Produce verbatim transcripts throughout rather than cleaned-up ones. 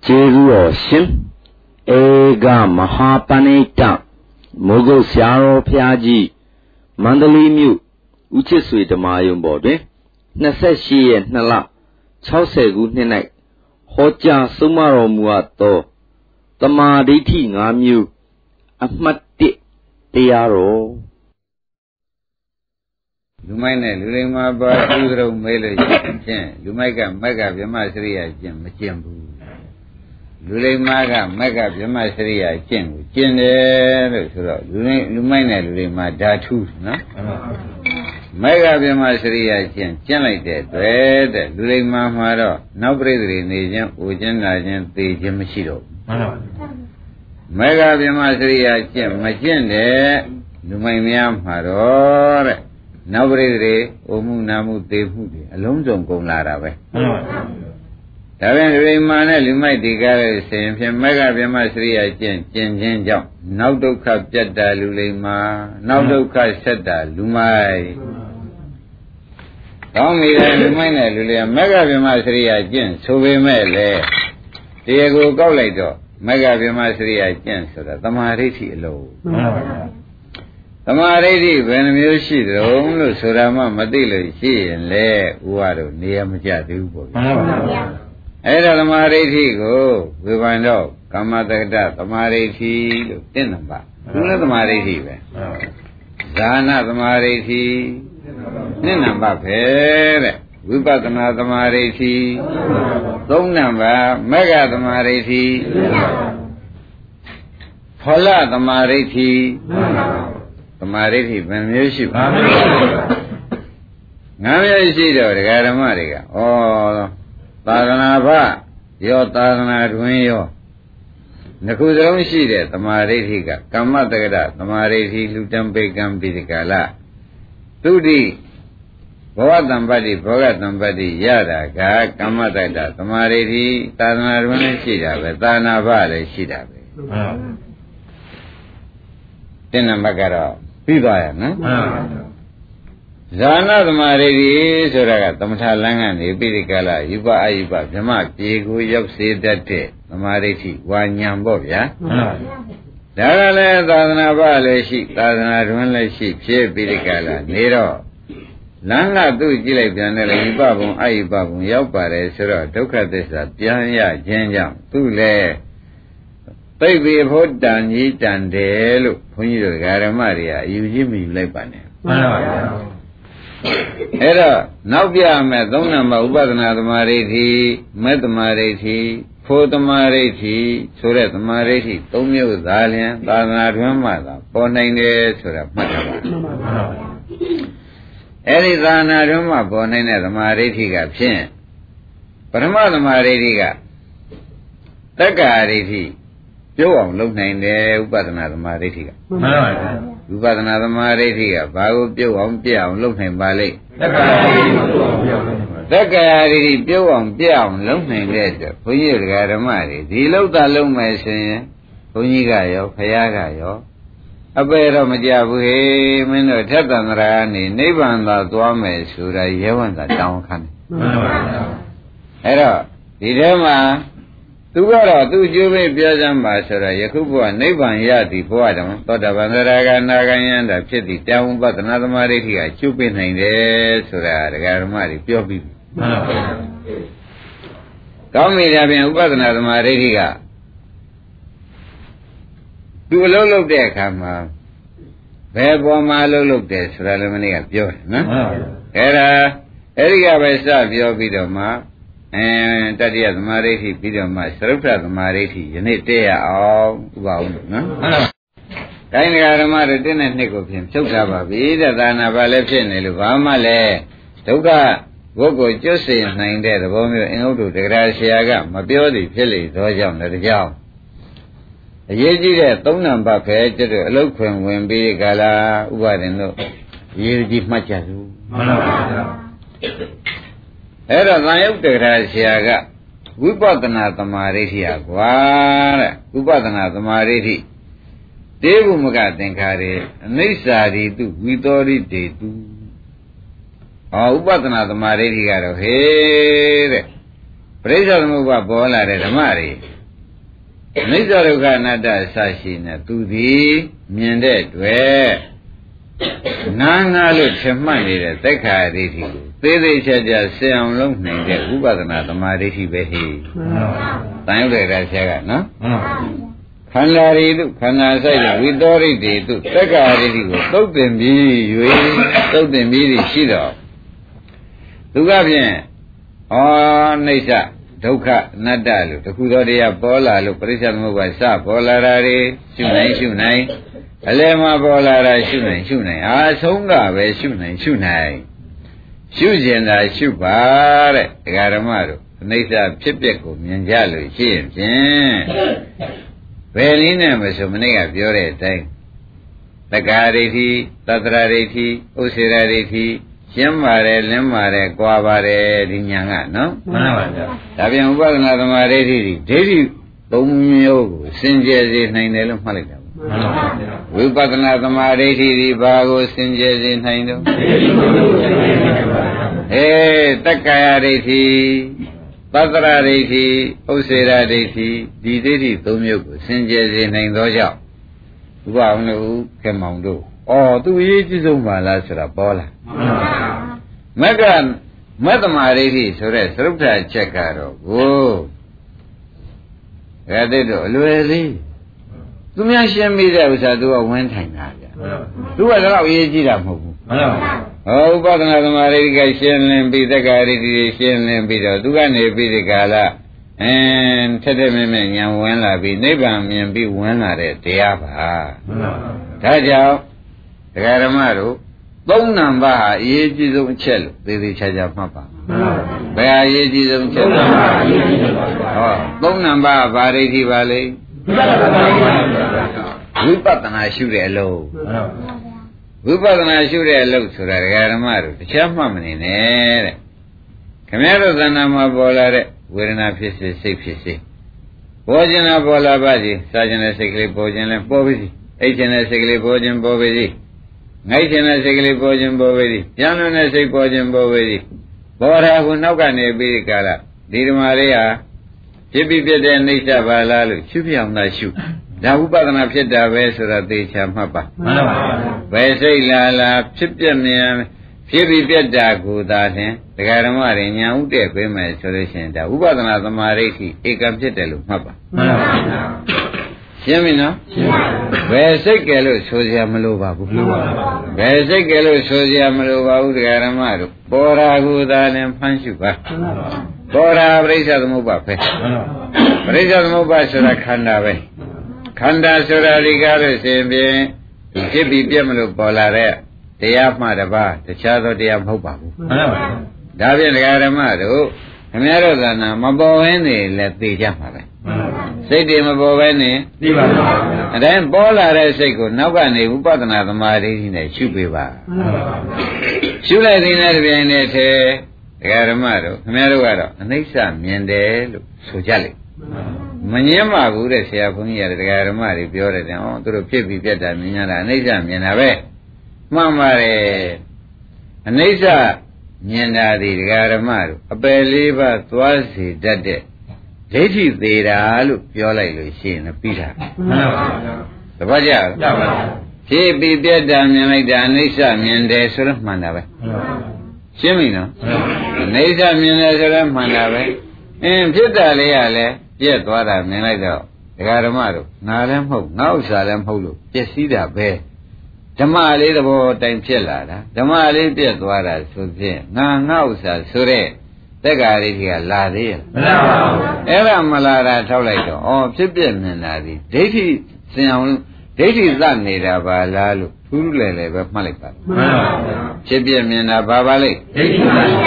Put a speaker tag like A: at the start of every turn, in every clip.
A: Jesu Shin Ega Mahapanita Mogo Siaro Piaji Mandali Mu Uchisui the Mayum Bode Naseshi and Nala Chausegu Ninek Hoja Sumaro Muato Tamaditi Namu Amati Tiaro
B: Lumine Lima Badu Mele Lumega Mega Vimasria Jim Majambu Lulemaga Mega Vimasria Jim Jinde Lumine Lima Datu Mega Vimasria Jim Jim like that Red Lulema Maro no bravery Nation Ujan Najan the Jimashiro Mega Vimasria Jim Majinde Lumine Maro Nobody, Omu Namu Devu, Alonso Gomlara. Taven Mana, you might declare the same, Mega Vimasria Jen, Jen Jen Jump, Naudo Cap Jetta Lulema, Naudo Cap Seta, Lumai. Don't me then, Lumina Lulia, Mega Vimasria Jen, so we may Diego Golido, Mega Vimasria Jen, so that the Mariti low. Tamaridi, when you see the only Surama Madila, she and Le Uaro, near Majadu. Eda Tamaridi go, we find out, Kamata, Tamaridi, Tinamba. Do not the Maridi. Zana Tamaridi, Ninamba, Pere, Wipatana Tamaridi, Donamba, Mega Tamaridi, Pola Tamaridi. Tamariti, when you ship. Now you see the Garamariga. Oh, Taranaba, your Tarana Duino. Nakudon see that Tamaritiga, Kamatagada, Tamariti, Lutampe Gampidicala. Tudi, Boatambadi, Bogatambadi, Yada, Ga, Kamatagada, Tamariti, Tarana Shida, Tanaba, Shida. Tinambagara. Pibaya, no? Zana the Maridi, Suraga, Tamsalangan, Epidicala, Yuba Aiba, Jamak, Diego, Yup, said that day, the Mariti, one yambo, ya? Dara, Danaba, Leshi, Tadana, Runleshi, Che Pidicala, Nero. Langa do Gilay Janela, Ibabum, Aibabum, Yapare, Sura, Toka Desa, Pianya, Jenjam, Tule. Baby, hold down ye and de look, when you Garamaria, you give me Lepane. Era, now be a Madonna Ubadana Mariti, Metamariti, Photomariti, Surat Mariti, Tomio Dalian, Dana Ramada, Bonaine Surat Matama. Any Dana Ruma, Bonaine, the Mariti got chin. But a mother Mariti got. Takariti. Joe, look nine there, Upadana Maritiga. Upadana Maritiga, Bago, Joe, on Piao, look name Ballet. That guy, Joe on Piao, look name there, for you got a Mari. The low that low my saying, Punigayo, Payagayo. A bear of Majabu, Mino Tatan Rani, Nevan, the Dwame, should I hear that down can. Hello, Idema. Tugara, two Juve Piazam Basara, Yakubu, and Nevan Yati, Poadam, but the Vandaraga Nagayan, the Chitty down, but another Maritia, Chupin in there, Sura, the Garamari, pure people. Come me, having but another Maritia. Do a low look there, come. Where Bomalo looked there, Suralamania, pure, no? Era, Eriga Besa, pure Bidoma. And that is Mariti, Video my Sarupra, the Mariti, you need there all wow, no? Kind of Mara didn't think of him, Sukaba, either than a Valepin, Eluvamale, Toga, Gogo, Josie, nine days, the Bomio, in Odu, the Graciaga, Mabiodi, Philly, Dojam, the Jam. A year, Tonam Bape, Eloquent, when be Gala, Uadino, you give much as Era Nayuk the Graciaga, Upatana the Maritia, Guara, Upatana the Mariti. Devu Mugatenkari, Nisari do, we thought it did do. Oh, Upatana the Maritia, here. Praise the Muba Bola de Mari. နိစ္စဒုက္ခအနတ္တအစရှိနေသူသည်မြင်တဲ့တွေ့ငါးငါးလို့ထင်မှတ်နေတဲ့သက်ခါဒိဋ္ဌိကိုသေးသေးချာချာဆင်အောင်လုပ်နိုင်တဲ့ဥပဒနာသမာဓိဋ္ဌိပဲဟိတန်ရုပ်တဲ့ဆရာကနော်ခန္ဓာရီတို့ခန္ဓာဆိုင်တဲ့ဝိသောရိတေတို့သက်ခါဒိဋ္ဌိကိုသုတ်တင်ပြီး၍သုတ်တင်ပြီးရှိတော့သူကဖြင့်ဩနိစ္စဒုက္ခအနတ္တလို့တခုသောတရားပေါ်လာလို့ပရိစ္ဆေသမုပ္ပါစပေါ်လာတာတွေရှုနိုင်ရှုနိုင်အလယ်မှာပေါ်လာတာရှုနိုင်ရှုနိုင်အာဆုံးကပဲရှုနိုင်ရှုနိုင်ရှုကျင်တာရှုပါတဲ့ဒကာဓမ္မတို့အနိစ္စဖြစ်ပျက်ကိုမြင်ကြလို့ရှိရင်ဖြင့်ဘယ်နည်းနဲ့မဆိုမနေ့ကပြောတဲ့အတိုင်းတက္ကာဒိဋ္ဌိသတ္တရာဒိဋ္ဌိဥစ္စေရဒိဋ္ဌိရှင်းပါတယ်လင်းပါတယ်ကြွားပါတယ်ဒီညာကနော်မှန်ပါဗျာဒါပြန်ဥပဒနာသမာဓိဋ္ဌိဒိဋ္ဌိသုံးမျိုးကိုစင်ကြယ်စေနိုင်တယ်လို့မှတ်လိုက်တာမှန်ပါဗျာဝိပဿနာသမာဓိဋ္ဌိဒီဘာကိုစင်ကြယ်စေနိုင်တော့အေးတက္ကာယဒိဋ္ဌိသတ္တရာဒိဋ္ဌိဥစ္စေရဒိဋ္ဌိဒီဒိဋ္ဌိသုံးမျိုးကိုစင်ကြယ်စေနိုင်သောကြောင့်ဥပအောင်လို့ခေမောင်တို့အော်သူအရေးကြီးဆုံးပါလားဆိုတာပေါ်လာမက်ကမတ္တမာဒိဋ္ဌိဆိုတဲ့သရုပ်ထချက်ကတော့ကိုအဲ့ဒါတော့အလွယ်လေးသူများရှင်းပြီးတဲ့ဥစ္စာသူကဝန်းထိုင်တာဗျသူကတော့အရေးကြီးတာမဟုတ်ဘူးမှန်ပါဟောဥပဒနာသမာဓိကရှင်းလင်းပြီးသက္ကာဒိဋ္ဌိရှင်းလင်းပြီးတော့သူကနေပြီးဒီကာလအင်းထက်ထက်မြင့်မြင့်ဉာဏ်ဝင်လာပြီးနိဗ္ဗာန်မြင်ပြီးဝင်လာတဲ့တရားပါမှန်ပါဒါကြောင့်ဒကာဓမ္မတို့သုံးနံပါတ်ဟာအရေးကြီးဆုံးအချက်လို့သေသေးချာချာမှတ်ပါဘယ်ဟာအရေးကြီးဆုံးအချက်လဲဟောသုံးနံပါတ်ဘာဒိဋ္ဌိပါလဲဝိပဿနာရှုတဲ့အလုံးဝိပဿနာရှုတဲ့အလုံးဆိုတာဒကာဓမ္မတို့တခြားမှတ်မနေနဲ့တဲ့ခင်ဗျားတို့သဏ္ဍာန်မှာပေါ်လာတဲ့ဝေဒနာဖြစ်စေစိတ်ဖြစ်စေပေါ်ခြင်းလားပေါ်လာပါစေစားခြင်းနဲ့စိတ်ကလေးပေါ်ခြင်းလဲပေါ်ပါစေအိတ်ခြင်းနဲ့စိတ်ကလေးပေါ်ခြင်းပေါ်ပါစေငိုက်ခြင်းနဲ့စိတ်ကလေးပေါ်ခြင်းပေါ်ပါစေပြန်လွန်တဲ့စိတ်ပေါ်ခြင်းပေါ်ပါစေပေါ်တာကနောက်ကနေပြီးကြလားဒီဓမ္မလေးဟာဖြစ်ပြီးပြတဲ့အိဋ္ဌပါလားလို့ရှုပြအောင်သာရှုဒါဥပဒနာဖြစ်တာပဲဆိုတာသေချာမှတ်ပါမှန်ပါပါဘယ်စိတ်လာလာဖြစ်ပြမြန်ဖြစ်ပြီးပြတာကိုသာဖြင့်ဒကာဓမ္မတွေညာဥတဲ့ပေးမယ်ဆိုလို့ရှိရင်ဒါဥပဒနာသမာဓိဋ္ဌိဧကံဖြစ်တယ်လို့မှတ်ပါမှန်ပါပါရှင်းပြီနော်ရှင်းပါဘယ်စိတ်ကဲလို့ဆိုစရာမလိုပါဘူးမှန်ပါပါဘယ်စိတ်ကဲလို့ဆိုစရာမလိုပါဘူးဒကာဓမ္မတို့ပေါ်ရာကိုသာလည်းဖမ်းရှုပါမှန်ပါပါပေါ်ရာပရိစ္ဆေသမုပ္ပါပဲမှန်ပါပါပရိစ္ဆေသမုပ္ပါဆိုတာခန္ဓာပဲခန္ဓာဆိုတာဒီကားလို့ရှင်ဖြင့်ဖြစ်ပြီးပြက်မလို့ပေါ်လာတဲ့တရားမှတပါးတခြားသောတရားမဟုတ်ပါဘူးမှန်ပါပါဒါဖြင့်ဒကာဓမ္မတို့ခင်ဗျားတို့သာနာမပေါ်ဘဲနေလဲသိကြမှာပဲမှန်ပါပါစိတ်တွေမပေါ်ဘဲနေသိပါပါအတိုင်းပေါ်လာတဲ့စိတ်ကိုနောက်ကနေဥပဒနာသမာဓိနဲ့ရှုပေးပါမှန်ပါပါရှုလိုက်တဲ့တပြိုင်တည်းထဲဒကာဓမ္မတို့ခင်ဗျားတို့ကတော့အနိစ္စမြင်တယ်လို့ဆိုကြလိမ့်မငင်းပါဘူးတဲ့ဆရာဘုန်းကြီးရတယ်ဒကာဓမ္မတွေပြောတယ်တဲ့ဟောသူတို့ဖြစ်ပြီးပြတ်တာမြင်ရတာအနိစ္စမြင်တာပဲမှန်ပါတယ်အနိစ္စမြင်တာဒီဒကာဓမ္မတို့အပယ်လေးပါးသွားစေတတ်တဲ့ဒိဋ္ဌိသေးတာလို့ပြောလိုက်လို့ရှိရင်ပြီးတာမှန်ပါဗျာတပတ်ကြလားမှန်ပါဗျာဖြစ်ပြီးပြတ်တာမြင်လိုက်တာအနိစ္စမြင်တယ်ဆိုတော့မှန်တာပဲမှန်ပါရှင်းပြီနော်အနိစ္စမြင်တယ်ဆိုတော့မှန်တာပဲအင်းဖြစ်တာလေးကလည်းပြက်သွားတာမြင်လိုက်တော့ဒကာဓမ္မတို့ငါလည်းမဟုတ်ငါဥစ္စာလည်းမဟုတ်လို့ပြည့်စည်တာပဲဓမ္မလေးသဘောတိုင်ဖြစ်လာတာဓမ္မလေးပြက်သွားတာဆိုဖြင့်ငါငါဥစ္စာဆိုတဲ့တက္ကာရိကလာသေးရဲ့မလာပါဘူးအဲ့ဒါမလာတာထောက်လိုက်တော့ဩဖြစ်ပြမြင်တာဒီဒိဋ္ဌိစင်အောင်ဒိဋ္ဌိသတ်နေတာပါလားလို့ထူးထူးလဲလဲပဲမှတ်လိုက်ပါမှန်ပါဗျာဖြစ်ပြမြင်တာဘာပါလိမ့်ဒိဋ္ဌိသတ်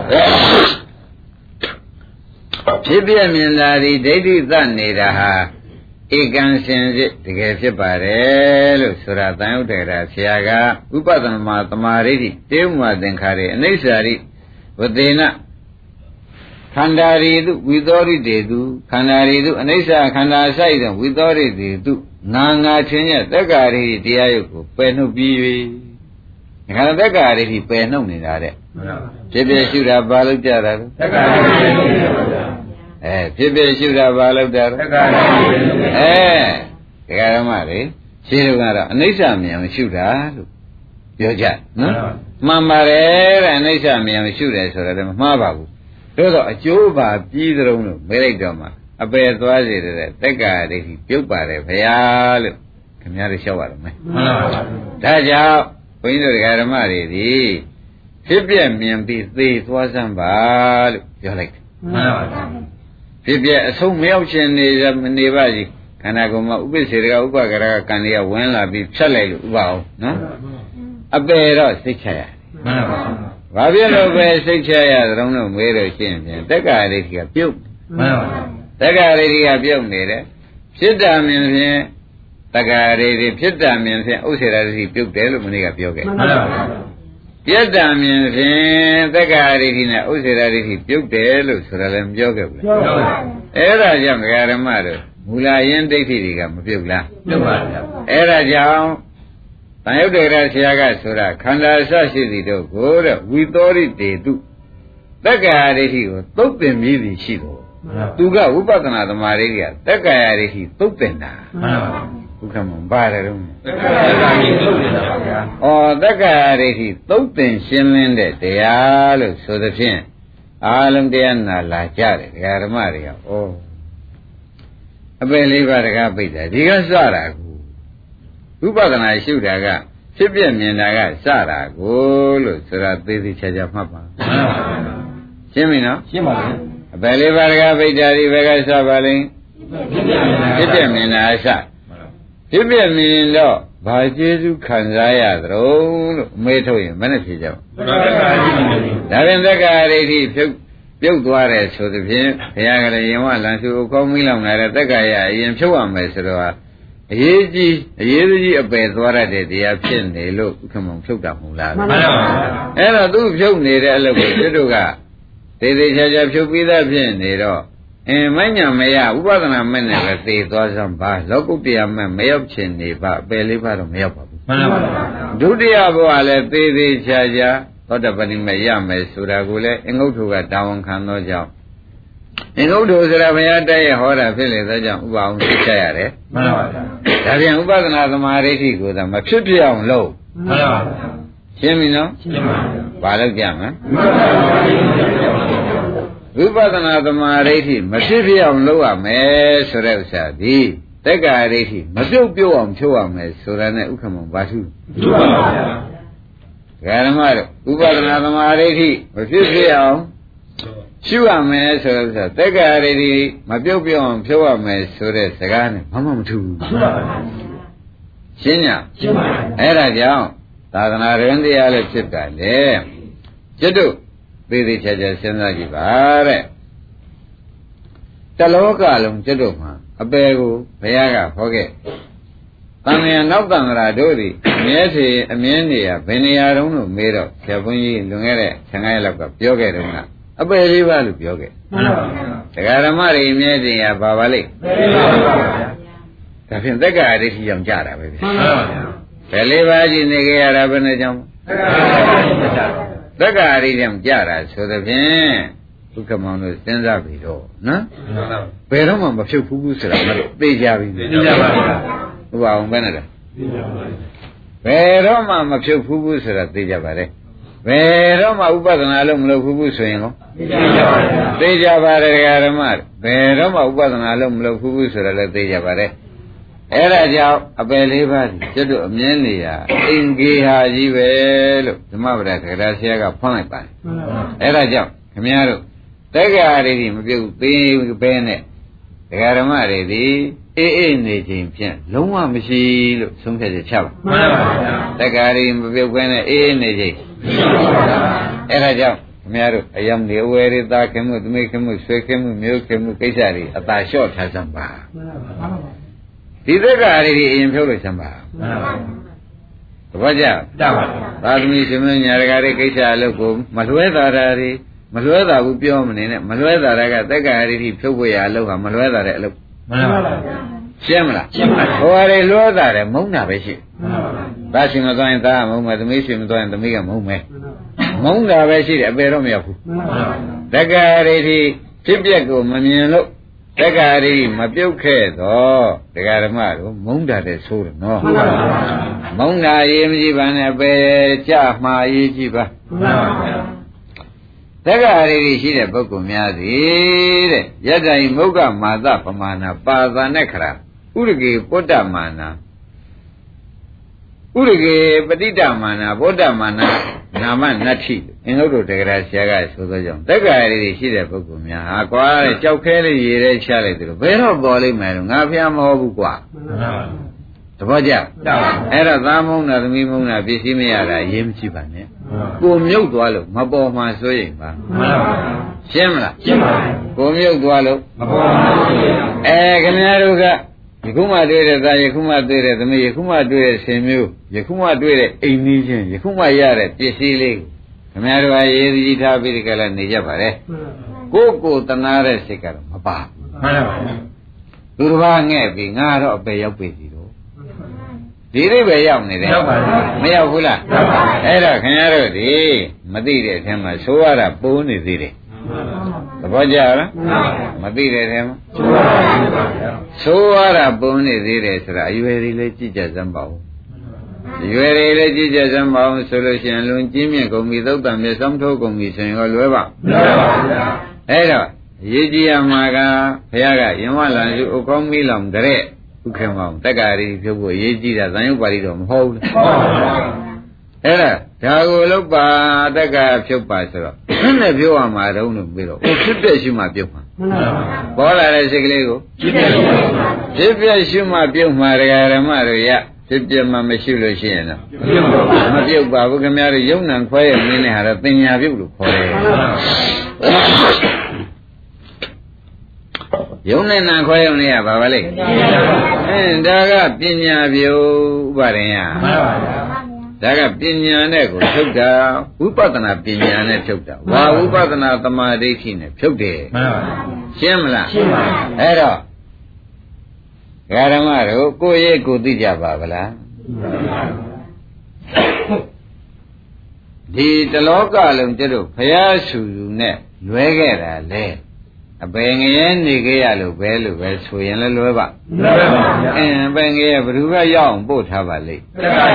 B: ဖြစ်ပြမြင်တာဒီဒိဋ္ဌိသတ်နေတာဟာဧကံရှင်စစ်တကယ်ဖြစ်ပါတယ်လို့ဆိုတာတန်ရုပ်ထေရဆရာကဥပဒနာမှာသမာဓိတိတေဝမသင်္ခါရေအနိစ္စရိဝသေနခန္ဓာရီတုဝိသောရိတေတုခန္ဓာရီတုအနိစ္စခန္ဓာဆိုင်သောဝိသောရိတေတုငါငါချင်းရဲ့တက္ကာရိတရားယုတ်ကိုပယ်နှုတ်ပြီး၍ဒီခန္ဓာတက္ကာရိပယ်နှုတ်နေတာတဲ့ဖြစ်ဖြစ်ရှုတာဘာလို့ကြတာလဲတက္ကာရိအဲအဲဖြစ်ဖြစ်ရှုတာဘာလို့တာတက္ကရာအဲဒကာဓမ္မတွေရှင်းလို့ကတော့အနိစ္စမြင်ရှုတာလို့ပြောကြနော်မှန်ပါတယ်တဲ့အနိစ္စမြင်ရှုတယ်ဆိုတော့မမှားပါဘူးတို့တော့အကျိုးပါပြီးသလုံးလို့မေးလိုက်တော့မှအပယ်သွားစေတဲ့တက္ကရာဒိဋ္ဌိပြုတ်ပါတယ်ဗျာလို့ခင်ဗျားတို့လျှောက်ရတော့မယ်မှန်ပါပါဒါကြောင့်ဘုန်းကြီးတို့ဒကာဓမ္မတွေဒီဖြစ်ပြမြင်ပြီးသေသွားစမ်းပါလို့ပြောလိုက်တယ်မှန်ပါပါဖြစ်ပြအဆုံးမရောက်ခြင်းနေနေပါစီခန္ဓာကိုယ်မှာဥပ္ပစေတကဥပ္ပကရကကံတွေကဝင်လာပြီးဖြတ်လိုက်လို့ဥပအောင်နော်အပယ်တော့စိတ်ချရမှန်ပါပါဘာဖြစ်လို့ပဲစိတ်ချရသလုံးလို့မေးလို့ရှိရင်တက္ကရာဒိဋ္ဌိကပြုတ်မှန်ပါပါတက္ကရာဒိဋ္ဌိကပြုတ်နေတယ်ဖြစ်တာမြင်ဖြင့်တက္ကရာဒိဋ္ဌိဖြစ်တာမြင်ဖြင့်ဥစ္စေရာဒိဋ္ဌိပြုတ်တယ်လို့မနေ့ကပြောခဲ့မှန်ပါပါပြတ်တာမြင်ဖြင့်တက္ကရာဒိဋ္ဌိနဲ့ဥစ္စေရာဒိဋ္ဌိပြုတ်တယ်လို့ဆိုတာလည်းမပြောခဲ့ဘူးလားပြောပါဘူးအဲ့ဒါကြောင့်ဒကာဓမ္မတို့မူလယင်းဒိဋ္ဌိတွေကမပြုတ်လားပြုတ်ပါဗျာအဲ့ဒါကြောင့်တန်ရုပ်တေရဆရာကဆိုတာခန္ဓာဆရှိသည်တို့ကိုတဲ့ဝိသောရိတေတုတက္ကရာဒိဋ္ဌိကိုသုတ်ပင်မြည်သည်ရှိတော်သူကဝိပဿနာသမာဓိကတက္ကရာဒိဋ္ဌိသုတ်ပင်တာမှန်ပါပါဘုခမပါတယ်တော့တက္ကရာဒိဋ္ဌိသုတ်ပင်တာပါဗျာဩတက္ကရာဒိဋ္ဌိသုတ်ပင်ရှင်းလင်းတဲ့တရားလို့ဆိုသဖြင့်အာလုံးတရားနာလာကြတယ်ဒကာဓမ္မတွေကဩအပယ်လေးပါးတကားပိတ်တာဒီကစတာကိုဝိပဿနာရှုတာကဖြစ်ပြမြင်တာကစတာကိုလို့ဆိုတာသေးသေးချာချာမှတ်ပါမှန်ပါပါရှင်းပြီနော်ရှင်းပါပြီအပယ်လေးပါးတကားပိတ်တာဒီဘက်ကစပါလိမ့်ဖြစ်ပြမြင်တာစဖြစ်ပြမြင်တော့ဘာကျေစုခံစားရသလဲလို့အမေးထုတ်ရင်မနဲ့ဖြေကြပါဒါပြန်သက္ကာရိဋ္ဌိဖြုတ်ပြုတ်သွားတယ်ဆိုသဖြင့်ဘုရားကလည်းရင်ဝလန်စုအကောင်းမိလောင်လာတဲ့တက္ကရာအရင်ဖြုတ်ရမယ်ဆိုတော့အရေးကြီးအရေးကြီးအပယ်သွားရတဲ့တရားဖြစ်နေလို့ဥက္ကမောင်ဖြုတ်တာမဟုတ်လားမှန်ပါပါအဲ့တော့သူဖြုတ်နေတဲ့အလုပ်ကိုသူတို့ကသေသေးချာချာဖြုတ်ပြီးသားဖြစ်နေတော့အင်းမညာမရဥပဒနာမဲ့နဲ့ပဲသေသွားစမ်းပါလောကုတ္တရာမဲ့မရောက်ချင်နေပါအပယ်လေးပါတော့မရောက်ပါဘူးမှန်ပါပါဒုတိယဘဝလည်းသေသေးချာချာသောတပတိမဲ့ရမယ်ဆိုတာကိုလည်းအင်္ဂုတ္ထုကတာဝန်ခံသောကြောင့်အင်္ဂုတ္ထုဆိုတာဘုရားတိုက်ရဟောတာဖြစ်လေသောကြောင့်ဥပအောင်သိချရတယ်မှန်ပါပါဒါပြန်ဥပဒနာသမာဓိဋ္ဌိကိုသာမဖြစ်ပြအောင်လုပ်မှန်ပါပါရှင်းပြီနော်ရှင်းပါပြီဘာလို့ကြမလဲဝိပဿနာသမာဓိဋ္ဌိမဖြစ်ပြအောင်လုပ်ရမယ်ဆိုတဲ့ဥစ္စာဒီတက္ကရာဒိဋ္ဌိမပြုတ်ပြုတ်အောင်ဖြုတ်ရမယ်ဆိုတာနဲ့ဥက္ကမောဘာထုထုပါပါဗျာဓမ္မတို့ဥပဒနာသမာဓိဋ္ဌိမဖြစ်ဖြစ်အောင်ရှုရမယ်ဆိုတော့တက္ကရာဒိဋ္ဌိမပြုတ်ပြုတ်အောင်ဖြုတ်ရမယ်ဆိုတဲ့စကားနဲ့ဘာမှမထူဘူးရှင်းညရှင်းပါအဲ့ဒါကြောင့်သာသနာ့ရင်တရားလည်းဖြစ်တာလေကျွတ်တို့သေသေးချာချာစဉ်းစားကြည့်ပါတဲ့တလောကလုံးကျွတ်တို့မှာအပေကိုဘုရားကဟောခဲ့တန်မြာနောက်တန်ဃာတို့သည်အမြဲစီအမြင်နေရဘယ်နေရာတုန်းလို့မေးတော့ဆရာဘုန်းကြီးလွန်ခဲ့တဲ့ဆယ်ငါးရက်လောက်ကပြောခဲ့တယ်ကအပေလေးပါလို့ပြောခဲ့မှန်ပါဗျာတရားဓမ္မတွေအမြဲတည်းရပါပါလိမ့်မှန်ပါဗျာဒါဖြင့်သက္ကာဒိဋ္ဌိကြောင့်ကြတာပဲဗျာမှန်ပါဗျာဘယ်လေးပါးရှိနေကြရတာဘယ်နဲ့ကြောင့်သက္ကာဒိဋ္ဌိကြောင့်ကြတာဆိုသဖြင့်ဒုက္ခမောင်တို့စဉ်းစားပြီးတော့နော်ဘယ်တော့မှမဖြုတ်ဘူးဆိုတာမလို့သိကြပြီသိကြပါဗျာဥပအောင်ပဲနဲ့လားဘယ်တော့မှမဖြုတ်ဘူးဆိုတာသိကြပါလေဘယ်တော့မှဥပဒနာလို့မလုပ်ဘူးဆိုရင်ရောသိကြပါလေဓမ္မဘယ်တော့မှဥပဒနာလို့မလုပ်ဘူးဆိုတာလည်းသိကြပါလေအဲ့ဒါကြောင့်အပယ်လေးပါးကျွတ်တို့အမြင်နေရအင်္ဂေဟာကြီးပဲလို့ဓမ္မပဒကရာဆရာကဖွင့်လိုက်ပါတယ်အဲ့ဒါကြောင့်ခင်ဗျားတို့တက္ကရာတွေဒီမပြုတ်သေးပဲနဲ့ဒကာဓမ္မတွေဒီအေးအေးနေခြင်းဖြင့်လုံးဝမရှိလို့ဆုံးဖြတ်ချက်ချပါမှန်ပါဗျာတက္ကရာတွေမပြုတ်ပဲနဲ့အေးအေးနေခြင်းအဲ့ဒါကြောင့်ခင်ဗျားတို့အယံနေဝယ်ရတာခင်မှုသမိခင်မှုဆွေခင်မှုမျိုးခင်မှုကိစ္စတွေအသာလျှော့ထားစမ်းပါမှန်ပါဗျာဒီသက္ကာရီတွေအရင်ဖြုတ်လို့စမ်းပါမှန်ပါဘူးတပည့်ကြတပါသာသမီရှင်မညာရကားတွေကိစ္စအလုပ်ကိုမလွဲတာတွေမလွဲတာဘူးပြောမနေနဲ့မလွဲတာကသက္ကာရီတွေဖြုတ်ဖို့ရအလုပ်ကမလွဲတာတဲ့အလုပ်မှန်ပါဘူးရှင်းမလားရှင်းပါဟိုဟာတွေလွဲတာတယ်မုန်းတာပဲရှိမှန်ပါဘူးသားရှင်မသွားရင်သားမုန်းမယ်သမီးရှင်မသွားရင်သမီးကမုန်းမယ်မုန်းတာပဲရှိတယ်အပေတော့မရောက်ဘူးမှန်ပါဘူးသက္ကာရီတွေဖြစ်ပျက်ကိုမမြင်လို့တက္ကရီမပြုတ်ခဲ့တော့တရားဓမ္မတို့မုန်းတာတဲ့ဆိုးတယ်နော်မုန်းတာရေးမကြည့်ပါနဲ့ပဲကြမှားရေးကြည့်ပါတက္ကရီရှိတဲ့ပုဂ္ဂိုလ်များသည်တဲ့ယတ္တိုင်မုဂ္ဂမာသပမာဏပါသနဲ့ခရာဥရကေပုတ္တမာနဥရကေပဋိတ္တမာနဗုဒ္ဓမာနနာမနတ္ထိအင်္ဂုတ္တတရားဆရာကဆိုသောကြောင့်တက္ကရီရှိတဲ့ပုဂ္ဂိုလ်များဟာကွာတဲ့ကြောက်ခဲလေးရေထဲချလိုက်တယ်ဘယ်တော့ပေါ်လိမ့်မယ်လို့ငါဖျားမဟုတ်ဘူးကွာတပည့်ကြအဲ့တော့သားမုန်းတာသမီးမုန်းတာပစ္စည်းမရတာရေးမကြည့်ပါနဲ့ကိုမြုပ်သွားလို့မပေါ်မှဆိုရင်ပါရှင်းမလားရှင်းပါပြီကိုမြုပ်သွားလို့မပေါ်မှဆိုရင်အဲခင်ဗျားတို့ကယခုမှတွေ့တဲ့သားယခုမှတွေ့တဲ့သမီးယခုမှတွေ့တဲ့ဆင်မျိုးယခုမှတွေ့တဲ့အိမ်ကြီးချင်းယခုမှရတဲ့ပစ္စည်းလေးခင်ဗျားတို့ကရေးစည်းထားပြီးဒီကလည်းနေကြပါလေကိုယ်ကိုတနာတဲ့စိတ်ကတော့မပါမှန်ပါဘူးသူတစ်ပါးငဲ့ပြီးငါတော့အပေရောက်ပြီစီတော့ဒီလေးပဲရောက်နေတယ်မရောက်ဘူးလားအဲ့တော့ခင်ဗျားတို့ဒီမသိတဲ့အထက်မှာဆိုရတာပိုးနေသေးတယ်သဘောကျလားမသိတဲ့အထက်မှာဆိုရတာပိုးနေသေးတယ်ဆိုတာအရွယ်တွေလည်းကြည့်ကြစမ်းပါဦးအရွယ်တွေလည်းကြည့်ကြစမ်းပါဦးဆိုလို့ရှိရင်လွန်ကျင်းမြင့်ကုန်ပြီသုတ်တံမြေဆောင်ထိုးကုန်ပြီဆိုရင်ရောလွယ်ပါမလွယ်ပါဘူးအဲ့တော့ရေးကြည့်ရမှာကဘုရားကယင်ဝလန်စုဥကောင်းမီလောင်တဲ့ဥခေမောင်တက္ကရီဖြုတ်ဖို့ရေးကြည့်တာသံယုတ်ပါဠိတော်မဟုတ်ဘူးအဲ့ဒါဒါကိုလောက်ပါတက္ကဖြုတ်ပါဆိုတော့နဲ့ပြောရမှာတုံးလို့ပြီးတော့ဖြစ်ပြရှိမှပြုတ်မှာပေါ်လာတဲ့စိတ်ကလေးကိုဖြစ်ပြရှိမှပြုတ်မှာတရားဓမ္မတို့ရဖြစ်ပြမှမရှိလို့ရှိရင်တော့မပြုတ်ပါဘူးခင်ဗျားတို့ယုံနံခွဲရမင်းနဲ့ဟာတော့တင်ညာပြုတ်လို့ခေါ်တယ်ယုံနဲ့နာခွဲယုံနဲ့ရပါပါလိမ့်အဲဒါကပညာပြုတ်ဥပါရင်ရမှန်ပါဗျာဒါကပညာနဲ့ကိုဖြုတ်တာဝိပဿနာပညာနဲ့ဖြုတ်တာဝါဝိပဿနာသမာဓိရှိနဲ့ဖြုတ်တယ်မှန်ပါဗျာရှင်းမလားရှင်းပါပြီအဲ့တော့ဓမ္မတို့ကိုယ့်ရဲ့ကိုယ်သိကြပါဗလားဒီတလောကလုံးကျတို့ဘုရားရှုယူနဲ့လွဲခဲ့တာလေအပင်ငရဲနေခဲ့ရလို့ပဲလို့ပဲဆိုရင်လည်းလွဲပါလွဲပါဗျာအင်းအပင်ငရဲဘယ်သူကရောက်အောင်ပို့ထားပါလိမ့်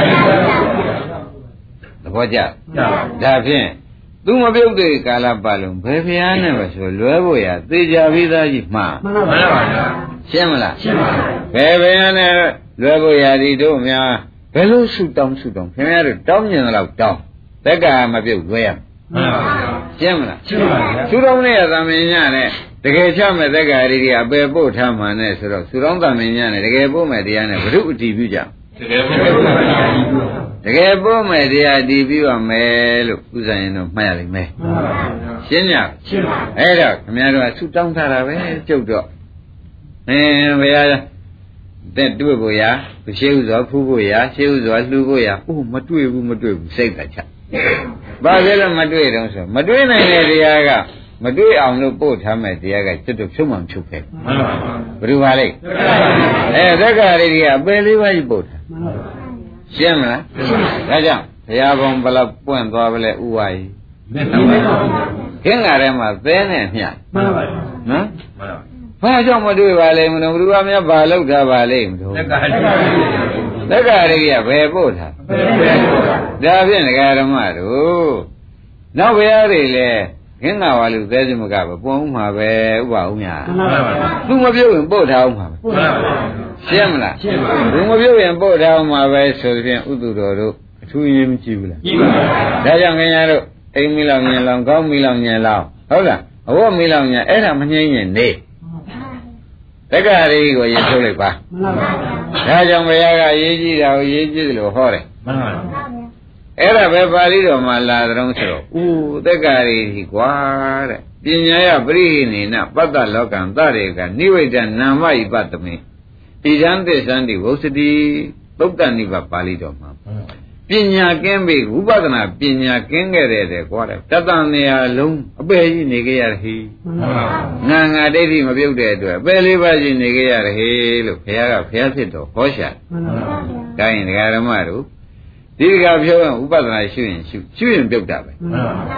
B: သဘောကျဒါဖြင့်သူမပြုတ်တဲ့ကာလပတ်လုံးဘယ်ဘုရားနဲ့ပဲဆိုလွဲဖို့ရသေချာပြီးသားကြီးမှာမှန်ပါဗျာရှင်းမလားရှင်းပါပြီဘယ်ဘုရားနဲ့လွဲဖို့ရဒီတို့များဘယ်လိုဆုတောင်းဆုတောင်းခင်ဗျားတို့တောင်းမြင်တော့တောင်းတက္ကရာမပြုတ်လွဲရမှန်ပါဗျာရှင်းမလားရှင်းပါဗျာဆုတောင်းနဲ့သမင်ညနဲ့တကယ်ချမဲ့တက္ကရာတွေကအပေပို့ထားမှနဲ့ဆိုတော့ဆုတောင်းသမင်ညနဲ့တကယ်ပို့မဲ့တရားနဲ့ဘုရုအတည်ပြုကြတကယ်ပို့မဲ့တရားတကယ်ပို့မဲ့တရားအတည်ပြုရမယ်လို့ဥစ္စာရင်တော့မှတ်ရလိမ့်မယ်မှန်ပါဗျာရှင်းညရှင်းပါအဲ့တော့ခင်ဗျားတို့ကဆုတောင်းထားတာပဲကြုတ်တော့အင်းဘုရားတဲ့တွေ့ဖို့ရရှေးဥစွာဖူးဖို့ရရှေးဥစွာလှူဖို့ရအိုးမတွေ့ဘူးမတွေ့ဘူးစိတ်ကချဘာဖြစ်လို့မတွေ့တော့ဆိုမတွေ့နိုင်တဲ့တရားကမတွေ့အောင်လို့ပို့ထားမဲ့တရားကကျွတ်ဖြုံးမှဖြုတ်ခဲ့မှန်ပါပါဘယ်လိုပါလဲအဲသက္ကာရီတွေကအပယ်လေးပါးကြီးပို့ထားမှန်ပါပါရှင်းမလားဒါကြောင့်ဘုရားဘုံဘလောက်ပွင့်သွားပလဲဥဝါကြီးခင်းလာထဲမှာသဲနဲ့မျှမှန်ပါပါနော်မှန်ပါဘာကြောင့်မတွေ့ပါလဲမလို့ဘုရားများဘာလောက်ထားပါလဲမလို့သက္ကာရီသက္ကာရီကဘယ်ပို့ထားဒါဖြင့်ဒကာဓမ္မတို့နောက်ဘုရားတွေလည်းခင်းလာပါလို့သဲစမကပဲပွန်ဦးမှာပဲဥပအောင်များသူမပြုတ်ရင်ပို့ထားအောင်မှာပဲရှင်းမလားရှင်းပါဘူးသူမပြုတ်ရင်ပို့ထားအောင်မှာပဲဆိုတဲ့ဥဒ္ဒတော်တို့အထူးရင်းမကြည့်ဘူးလားကြည့်ပါဘူးဒါကြောင့်ခင်ဗျားတို့အိမ်မီလောင်ညင်လောင်ကောင်းမီလောင်ညင်လောင်ဟုတ်လားအဝတ်မီလောင်ညင်အဲ့ဒါမငြိမ့်ရင်နေတက္ကရာကိုရင်ထုတ်လိုက်ပါမှန်ပါဘူးဒါကြောင့်ဘုရားကရေးကြည့်တာကိုရေးကြည့်တယ်လို့ဟောတယ်မှန်ပါဘူးအဲ့ဒါပဲပါဠိတော်မှာလာတဲ့ဆိုတော့ဦးတက္ကရာကြီးကွာတဲ့ပညာယပရိဟိနေနပတ္တလောကံတရေကနိဝိဒနာမဣပတ္တမေဣဒံသစ္ဆန္တိဝုစတိသုတ်တနိဗ္ဗာပါဠိတော်မှာပညာကင်းပြီဝိပဿနာပညာကင်းခဲ့တဲ့တဲ့ကွာတဲ့တတန်နေရာလုံးအပေကြီးနေကြရဟိငါငါဒိဋ္ဌိမပြုတ်တဲ့အတွက်အပေလေးပါးကြီးနေကြရဟိလို့ဘုရားကဘုရားဖြစ်တော်ဟောရှာဒါရင်ဒကာဓမ္မတို့ဒီကပြောရင်ဥပဒနာရှုရင်ရှုရှုရင်ပြုတ်တာပဲ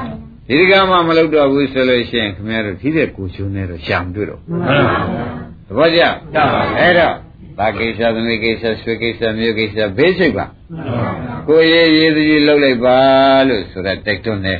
B: ဒီကမှမလုပ်တော့ဘူးဆိုလို့ရှိရင်ခင်ဗျားတို့ဒီတဲ့ကိုချုံနဲ့တော့ရှာမတွေ့တော့ဘူးသဘောကျအဲ့တော့ဘာကိစ္စသမီးကိစ္စဆွေကိစ္စမျိုးကိစ္စဘေးစိတ်ပါကိုရေးရေးသူကြီးလှုပ်လိုက်ပါလို့ဆိုတာတိုက်တွန်းတယ်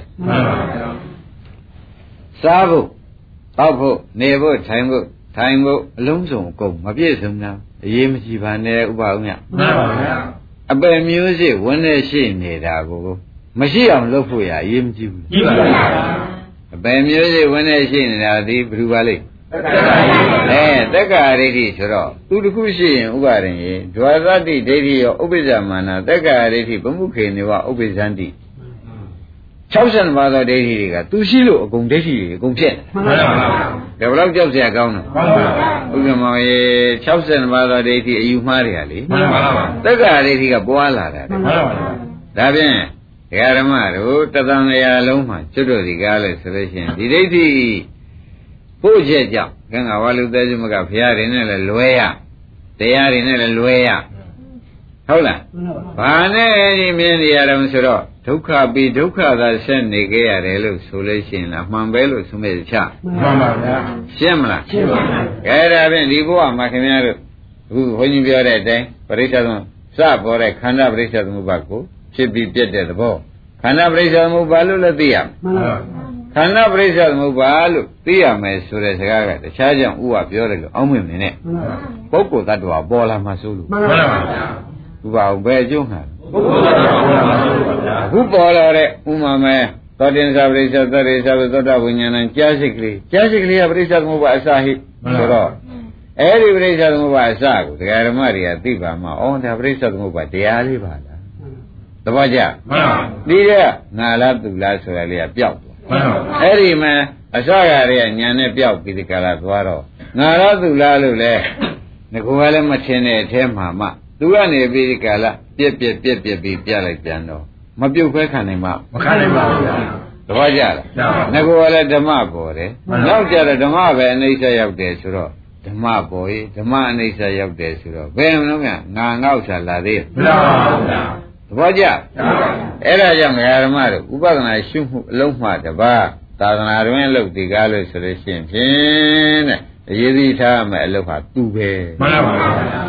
B: စားဖို့တောက်ဖို့နေဖို့ထိုင်ဖို့ထိုင်ဖို့အလုံးစုံအကုန်မပြည့်စုံတာအရေးမကြီးပါနဲ့ဥပအောင်မြတ်မှန်ပါဗျာအပယ်မျိုးစိဝင်နေရှိနေတာကိုမရှိအောင်လုပ်ဖို့ရအရေးမကြီးဘူးကြီးပါဗျာအပယ်မျိုးစိဝင်နေရှိနေတာဒီဘယ်လိုပါလိမ့်အဲတက္ကရာဒိဋ္ဌိဆိုတော့သူတစ်ခုရှိရင်ဥပါရင်ရေဒွါသတိဒိဋ္ဌိရောဥပ္ပဇ္ဇမာနတက္ကရာဒိဋ္ဌိဗမှုခေနေဝဥပ္ပဇ္ဇန္တိ၆၀ပါးသောဒိဋ္ဌိတွေကသူရှိလို့အကုန်ဒိဋ္ဌိတွေအကုန်ဖြစ်တယ်မှန်ပါပါဒါဘယ်တော့ကြောက်စရာကောင်းလဲမှန်ပါပါဥက္ကမောရေ၆၀ပါးသောဒိဋ္ဌိအယူမှားတွေကလေမှန်ပါပါတက္ကရာဒိဋ္ဌိကပွားလာတာမှန်ပါပါဒါဖြင့်ဒကာဓမ္မတို့တသံဃာလုံးမှာကျွတ်တို့ဒီကားလဲဆိုလို့ရှိရင်ဒီဒိဋ္ဌိဖို့ချက်ကြောင့်ကံကဝါလူသေးစုမကဘုရားတွေနဲ့လည်းလွဲရတရားတွေနဲ့လည်းလွဲရဟုတ်လားဘာနဲ့ဒီမြင်နေရတော့ဆိုတော့ဒုက္ခပြီးဒုက္ခသာဆက်နေကြရတယ်လို့ဆိုလို့ရှိရင်လားမှန်ပဲလို့ဆိုမဲ့ချမှန်ပါဗျာရှင်းမလားရှင်းပါဗျာအဲဒါဖြင့်ဒီဘဝမှာခင်ဗျားတို့အခုဘုန်းကြီးပြောတဲ့အတိုင်းပရိစ္ဆေသမစပေါ်တဲ့ခန္ဓာပရိစ္ဆေသမုပ္ပါကိုဖြစ်ပြီးပြတ်တဲ့သဘောခန္ဓာပရိစ္ဆေသမုပ္ပါလို့လည်းသိရမယ်မှန်ပါခန္ဓာပရိစ္ဆေသမုပ္ပါလို့သိရမယ်ဆိုတဲ့စကားကတခြားကြောင့်ဥပပြောတယ်လို့အောင်းမြင်နေနဲ့ပုဂ္ဂိုလ်တ attva ပေါ်လာမှဆိုလို့မှန်ပါပါဥပအောင်ဘယ်အကျိုးမှာပုဂ္ဂိုလ်တ attva ပေါ်လာမှဆိုလို့ပါအခုပေါ်လာတဲ့ဥမာမဲသောတင်္ဇာပရိစ္ဆေသတ္တေသဗ္ဗသောတဝိညာဏံကြားစိတ်ကလေးကြားစိတ်ကလေးကပရိစ္ဆေသမုပ္ပါအစဟိဆိုတော့အဲ့ဒီပရိစ္ဆေသမုပ္ပါအစကိုဒကာဓမ္မတွေကသိပါမှဩဒါပရိစ္ဆေသမုပ္ပါတရားလေးပါလားသဘောကျမှန်ပါဒီကငါလားသူလားဆိုတာလေးကပျောက်အဲ့ဒီမှာအစရတဲ့ညာနဲ့ပြောက်ပြီးဒီကလာသွားတော့ငါရသူလားလို့လဲငကိုကလည်းမထင်တဲ့အထဲမှာမှသူကနေပြီးဒီကလာပြက်ပြက်ပြက်ပြက်ပြီးပြလိုက်ပြန်တော့မပြုတ်ခွဲခံနိုင်မှမခံနိုင်ပါဘူးဗျာတပည့်ကြလားငကိုကလည်းဓမ္မပေါ်တယ်နောက်ကြတော့ဓမ္မပဲအနိစ္စရောက်တယ်ဆိုတော့ဓမ္မပေါ်ရေးဓမ္မအနိစ္စရောက်တယ်ဆိုတော့ဘယ်မလို့များငါငေါ့ချလာသေးမလားဗျာသဘောကျအဲ့ဒါကြောင့်ဓမ္မတို့ဥပဒနာရှုမှုအလုံးမှတပါးသာသနာတွင်လုပ်ဒီကားလို့ဆိုလို့ရှိရင်ဖြင့်တဲ့အရေးကြီးထားမယ်အလုပ်ဟာသူပဲမှန်ပါပါဗျာ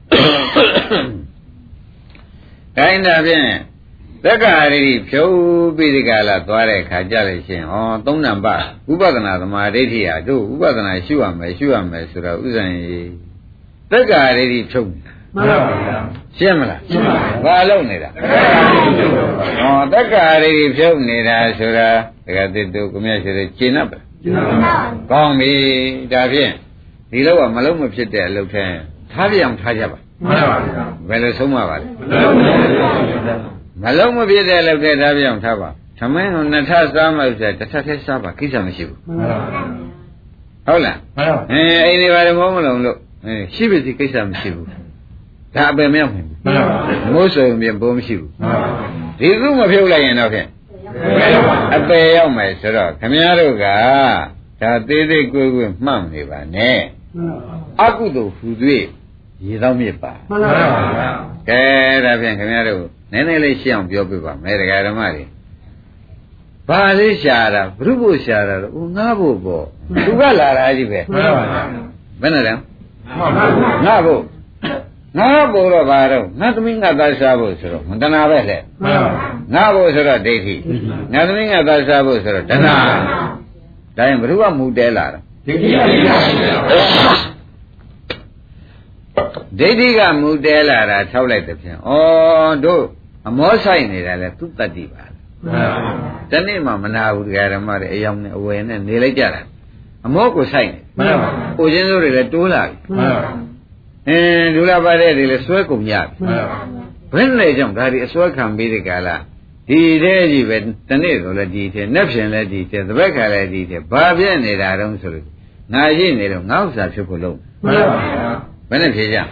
B: တိုင်းတာဖြင့်သက္ကာရိဖြုတ်ပြီးဒီကလာသွားတဲ့ခါကြလို့ရှိရင်ဩသုံးနံပါတ်ဥပဒနာသမာဓိဋ္ဌိဟာတို့ဥပဒနာရှုရမယ်ရှုရမယ်ဆိုတော့ဥစ္စာရင်သက္ကာရိဖြုတ်မှန်ပါဗျာရှင်းမလားရှင်းပါပြီဘာလုပ်နေတာဟောတက္ကာရိဖြုတ်နေတာဆိုတာဒကာသစ်တို့ကိုမြတ်ရှိတယ်ကျင့်납ပါကျင့်납ပါကောင်းပြီဒါဖြင့်ဒီလောကမလုံးမဖြစ်တဲ့အလုပ်ထဲထားပြအောင်ထားကြပါမှန်ပါဗျာဘယ်လိုဆုံးမပါလဲမလုံးမဖြစ်တဲ့အလုပ်ထဲထားပြအောင်ထားပါသမင်းကိုနှစ်ထပ်စားမှဆိုတစ်ထပ်ထဲစားပါကိစ္စမရှိဘူးမှန်ပါဟုတ်လားမှန်ပါအဲအိမ်တွေဘာလို့မဟုတ်မလုံးလို့အဲရှိပြီကိစ္စမရှိဘူးဒါအပယ်မရောက်နိုင်ဘူးမှန်ပါမိုးစုံပြင်ဘိုးမရှိဘူးမှန်ပါဒီခုမဖြုတ်လိုက်ရင်တော့ဖြင့်အပယ်ရောက်မယ်ဆိုတော့ခမည်းတော်ကဒါသေးသေးကိုယ်ကိုယ်မှတ်နေပါနဲ့အကုသိုလ်ဟူ၍ရေတော့မြစ်ပါမှန်ပါဗျာကဲဒါဖြင့်ခမည်းတော်နည်းနည်းလေးရှင်းအောင်ပြောပြပါမယ်ဒကာဓမ္မတွေဘာလေးရှာတာဘုရုဖို့ရှာတာတော့ဦးငါ့ဖို့ပေါ့သူကလာတာကြီးပဲမှန်ပါဗျာဘယ်နဲ့လဲငါ့ဖို့ငါဘောတော့ဘာတော့ငါသမီးငါသားစားဖို့ဆိုတော့မတဏှာပဲလေမှန်ပါငါဘောဆိုတော့ဒိဋ္ဌိငါသမီးငါသားစားဖို့ဆိုတော့တဏှာဒါရင်ဘ누구ကမူတဲလာတာဒိဋ္ဌိကဒိဋ္ဌိကမူတဲလာတာထောက်လိုက်တဲ့ဖြင့်ဩတို့အမောဆိုင်နေတာလဲသူတတ္တိပါမှန်ပါတနေ့မှမနာဘူးတရားဓမ္မတွေအယောင်နဲ့အဝယ်နဲ့နေလိုက်ကြတာအမောကိုဆိုင်နေမှန်ပါကိုချင်းစိုးတွေလည်းတိုးလာပြီမှန်ပါအင်းဒုလာပါတဲ့တွေလည်းစွဲကုန်ကြပြီဘယ်နဲ့ကြောင့်ဒါဒီအစွဲခံပြီးတဲ့ကာလဒီတဲ့ကြီးပဲတနေ့ဆိုလည်းဒီတဲ့နဲ့ဖြင်လည်းဒီတဲ့သဘက်ခါလည်းဒီတဲ့ဘာပြည့်နေတာတုံးဆိုလို့ငါရှိနေတော့ငါဥစ္စာဖြစ်ဖို့လုံးမှန်ပါဗျာဘယ်နဲ့ဖြေကြ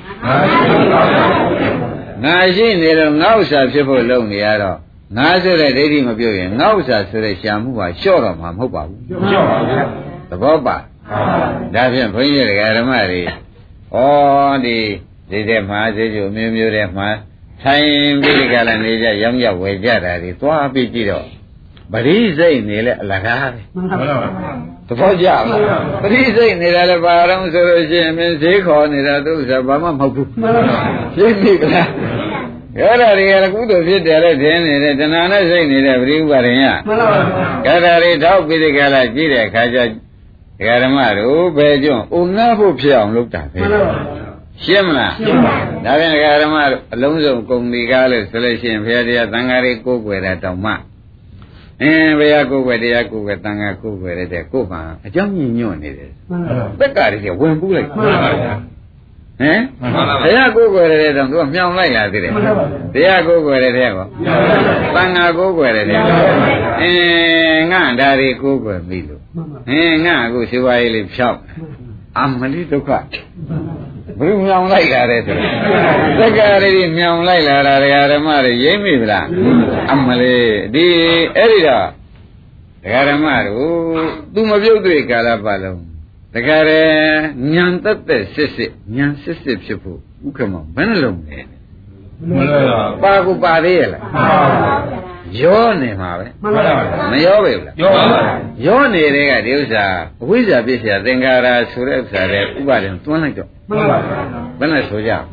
B: ငါရှိနေတော့ငါဥစ္စာဖြစ်ဖို့လုံးနေရတော့ငါဆိုတဲ့ဒိဋ္ဌိမပြုတ်ရင်ငါဥစ္စာဆိုတဲ့ရှာမှုကလျှော့တော့မှာမဟုတ်ပါဘူးလျှော့ပါဗျာသဘောပါဒါဖြင့်ဘုန်းကြီးဓမ္မတွေဩဒီဒီတဲ့မှာစေကျုံမျိုးမျိုးတဲ့မှာထိုင်ပြီးကြလာနေကြရောင်းကြဝယ်ကြတာတွေသွားပြီးကြည့်တော့ပရိစိတ်နေလဲအလကားပဲသဘောကျလားပရိစိတ်နေတာလည်းဘာတော့ဆိုလို့ရှိရင်မင်းဈေးခေါ်နေတာသူဥစ္စာဘာမှမဟုတ်ဘူးရှင်းပြီလားအဲ့ဒါတွေကလည်းကုသိုလ်ဖြစ်တယ်လေထင်နေတယ်တဏှာနဲ့စိတ်နေတဲ့ပရိဥပါဒင်ရမှန်ပါဗျာအဲ့ဒါတွေတော့ပြီးဒီကလာကြည့်တဲ့အခါကျဒကာဓမ္မတို့ဘယ်ကြောင့်ဥငှဖို့ဖြစ်အောင်လုပ်တာပဲမှန်ပါရှင်းမလားရှင်းပါပြီဒါပြန်ဒကာဓမ္မတို့အလုံးစုံကုန်ဒီကားလို့ဆိုလို့ရှိရင်ဘုရားတရားသံဃာတွေကိုးကွယ်တာတောင်မှအင်းဘုရားကိုယ်ွယ်တရားကိုယ်ွယ်တန်ခါကိုယ်ွယ်တဲ့ကိုယ်မှာအကြောင်းညညွန့်နေတယ်သက်ကတည်းကဝင်ပူးလိုက်မှန်ပါဗျာဟမ်ဘုရားကိုယ်ွယ်တဲ့တော့သူကမြောင်လိုက်လာသေးတယ်တရားကိုယ်ွယ်တဲ့ကောတန်ခါကိုယ်ွယ်တဲ့အင်းငါဒါတွေကိုယ်ွယ်ပြီလို့အင်းငါအခုရှိပါရေးလေးဖြောက်အမလီဒုက္ခဘယ်မြောင်လိုက်လာတဲ့ဆိုသက်ကလေးမြောင်လိုက်လာတာတရားဓမ္မတွေရိမ့်မိဗလားအမလေးဒီအဲ့ဒီတော့တရားဓမ္မတို့သူမပြုတ်တွေ့ကာလပတ်လုံးတကယ်ညံတက်တဲ့စစ်စစ်ညံစစ်စစ်ဖြစ်ဖို့ဥက္ကမဘယ်နှလုံးလဲမလို့ပါကူပါသေးရလားရောနေမှာပဲမရောပဲဘူးလားရောပါဘူးရောနေတဲ့ကဒီဥစ္စာအဝိဇ္ဇာပြည့်စရာသင်္ခါရဆိုတဲ့ဥစ္စာတွေဥပါဒံတွန်းလိုက်တော့မှန်ပါဗျာဘယ်နဲ့ဆိုကြ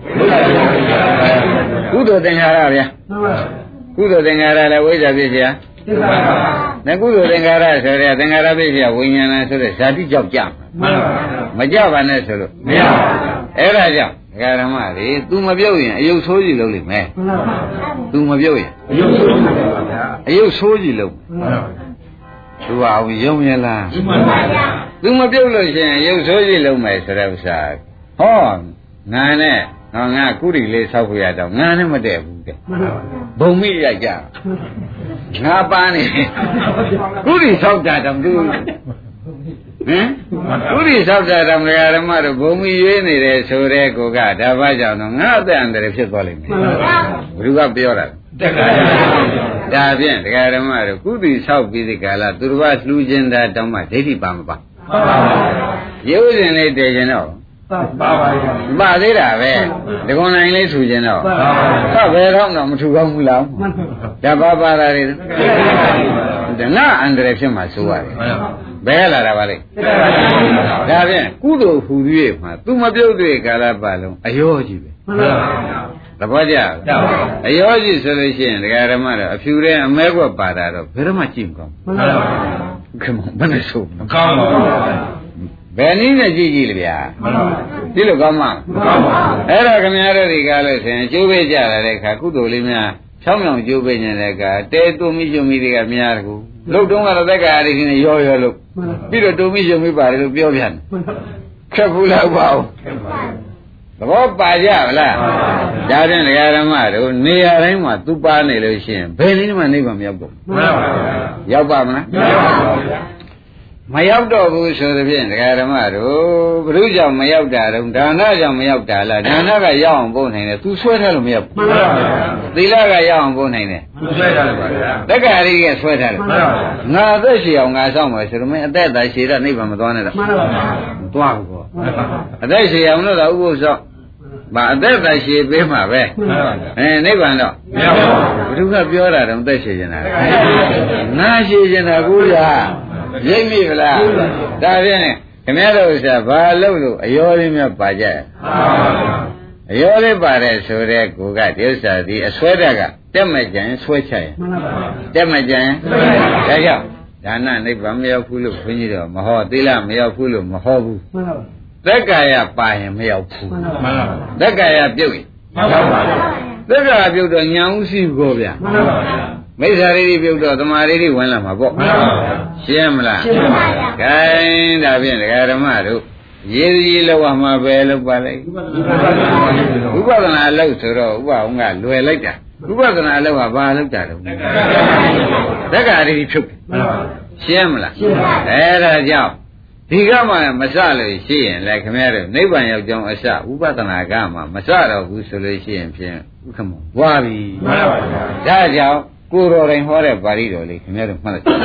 B: ကုသိုလ်သင်္ခါရဗျာကုသိုလ်သင်္ခါရလည်းဝိဇ္ဇာပြည့်စရာမှန်ပါဗျာနကုသိုလ်သင်္ခါရဆိုတဲ့သင်္ခါရပြည့်စရာဝိညာဏဆိုတဲ့ဇာတိကြောက်ကြမှာမှန်ပါဗျာမကြပါနဲ့ဆိုလို့မရပါဘူးအဲ့ဒါကြောင့်ဒကာဓမ္မတွေ तू မပြုတ်ရင်အယုတ်ဆိုးကြီးလုပ်လိမ့်မယ်မှန်ပါဗျာ तू မပြုတ်ရင်အယုတ်ဆိုးကြီးလုပ်ပါဗျာအယုတ်ဆိုးကြီးလုပ်မှန်ပါဗျာသူကအောင်ယုံရလားမှန်ပါဗျာ तू မပြုတ်လို့ရှိရင်အယုတ်ဆိုးကြီးလုပ်မယ်ဆိုတဲ့ဥစ္စာဟောငါနဲ့ငါငါကုရီလေးဆောက်ပြရတော့ငါနဲ့မတည့်ဘူးတဲ့မှန်ပါဗျာဘုံမိရိုက်ကြငါပန်းနေကုရီဆောက်တာတော့ तूဟင်ဥရိသောတာဓမ္မဓမ္မတို့ဘုံမီရွေးနေတယ်ဆိုတဲ့ကိုကဒါဘာကြောင့်တော့ငါအသက်အန္တရာယ်ဖြစ်သွားလိမ့်မယ်ဘုရားပြောတာတက်တာဒါဖြင့်တရားဓမ္မတို့ကုသိဆောက်ပြီးဒီကာလသူတော်ဘာလှူခြင်းတာတောင်းမှဒိဋ္ဌိပါမပါပါပါရုပ်ရှင်လေးတည်ခြင်းတော့ပါပါပါသေးတာပဲဒီကုန်းနိုင်လေးထူခြင်းတော့ပါဘယ်တော့မှမထူကောင်းဘူးလားဒါပါပါတာတွေဒါငါအန္တရာယ်ဖြစ်မှဆိုရတယ်ဘယ်လာတာပါလဲဒါဖြင့်ကုသိုလ်ဟူ၍မှာသူမပြုတ်တွေ့ကာလပတ်လုံးအယောကြီးပဲမှန်ပါဗျာသဘောကျအယောကြီးဆိုလို့ရှိရင်ဒကာဓမ္မတော့အဖြူတဲ့အမဲကွက်ပါတာတော့ဘယ်တော့မှကြည့်မကောင်းမှန်ပါဗျာခင်ဗျဘယ်နဲ့ဆိုမကောင်းပါဘူးဘယ်နည်းနဲ့ကြည့်ကြည့်လေဗျာမှန်ပါကြည့်လို့ကောင်းမှာမကောင်းပါဘူးအဲ့တော့ခင်ဗျားတို့ဒီကားလို့ဆိုရင်ကျိုးပေးကြလာတဲ့အခါကုသိုလ်လေးများချောင်းမြောင်ကျိုးပေးနေတဲ့အခါတဲတုံမိကျုံမိတွေကများတကူလုတ်တုံးကတော့သက်္ကာရီနဲ့ရောရောလို့ပြီးတော့တုံမိကျုံမိပါတယ်လို့ပြောပြန်ခက်ဘူးလားပါဦးသဘောပါကြဗလားဒါဖြင့်ဒကာဓမ္မတို့နေရာတိုင်းမှာသူပါနေလို့ရှိရင်ဘယ်နည်းမှနိဗ္ဗာန်မရောက်တော့မှန်ပါပါရောက်ပါမလားမရောက်ပါဘူးမရောက်တော့ဘူးဆိုသဖြင့်ဒကာဓမ္မတို့ဘုရုကြောင့်မရောက်တာတော့ဒါနကြောင့်မရောက်တာလားဒါနကရောက်အောင်ပို့နိုင်တယ်သူဆွဲထားလို့မရောက်ဘူးမှန်ပါပါသီလကရောက်အောင်ပို့နိုင်တယ်သူဆွဲထားလို့ပါဗျာတက္ကရီကဆွဲထားတယ်မှန်ပါပါငါအသက်ရှည်အောင်ငါဆောင်မယ်ဆိုတော့မင်းအသက်သာရှည်တော့နိဗ္ဗာန်မသွားနဲ့တော့မှန်ပါပါမသွားဘူးကောအသက်ရှည်အောင်လို့တော့ဥပုသ်ဆောင်ဘာအသက်သာရှည်ပေးမှာပဲအဲနိဗ္ဗာန်တော့မရောက်ပါဘူးဘုရုကပြောတာတော့အသက်ရှည်နေတာငါရှည်နေတာကိုရရိပ်မိဗလားဒါဖြင့်ခင်ဗျားတို့ဥစ္စာဘာလို့လို့အယောလေးများပါကြရဲ့အယောလေးပါတယ်ဆိုတဲ့ကိုကဒီဥစ္စာဒီအစွဲတက်ကတက်မကြရင်ဆွဲချရင်တက်မကြရင်ဒါကြောင့်ဒါနနိဗ္ဗာန်မရောက်ဘူးလို့ခွင့်ကြီးတော့မဟောသီလမရောက်ဘူးလို့မဟောဘူးသက်ကာယပါရင်မရောက်ဘူးသက်ကာယပြုတ်ရင်ရောက်ပါဘူးသက်ကာယပြုတ်တော့ညာဥရှိကိုဗျာမိစ္ဆာရိတိပြုတ်တော့သမာရိတိဝင်လာမှာပေါ့မှန်ပါဗျာရှင်းမလားရှင်းပါဗျာ gain ဒါဖြင့်ဒကာဓမ္မတို့ရေးကြီးလောက်မှာပဲလောက်ပါလိုက်ဥပဒနာလောက်ဆိုတော့ဥပအောင်ကလွယ်လိုက်တာဥပဒနာလောက်ကဘာလောက်တာတော့သက္ကာရိတိဖြုတ်မှန်ပါရှင်းမလားရှင်းပါအဲ့ဒါကြောင့်ဒီကမှမစလို့ရှိရင်လည်းခင်ဗျားတို့နိဗ္ဗာန်ရောက်ကြောင်းအစဥပဒနာကမှမစတော့ဘူးဆိုလို့ရှိရင်ဖြင့်ဥက္ကမဝါပြီမှန်ပါဗျာဒါကြောင့်ကိုယ်တော်တိုင်ဟောတဲ့ပါဠိတော်လေးခင်ဗျားတို့မှတ်လိုက်ကိုယ်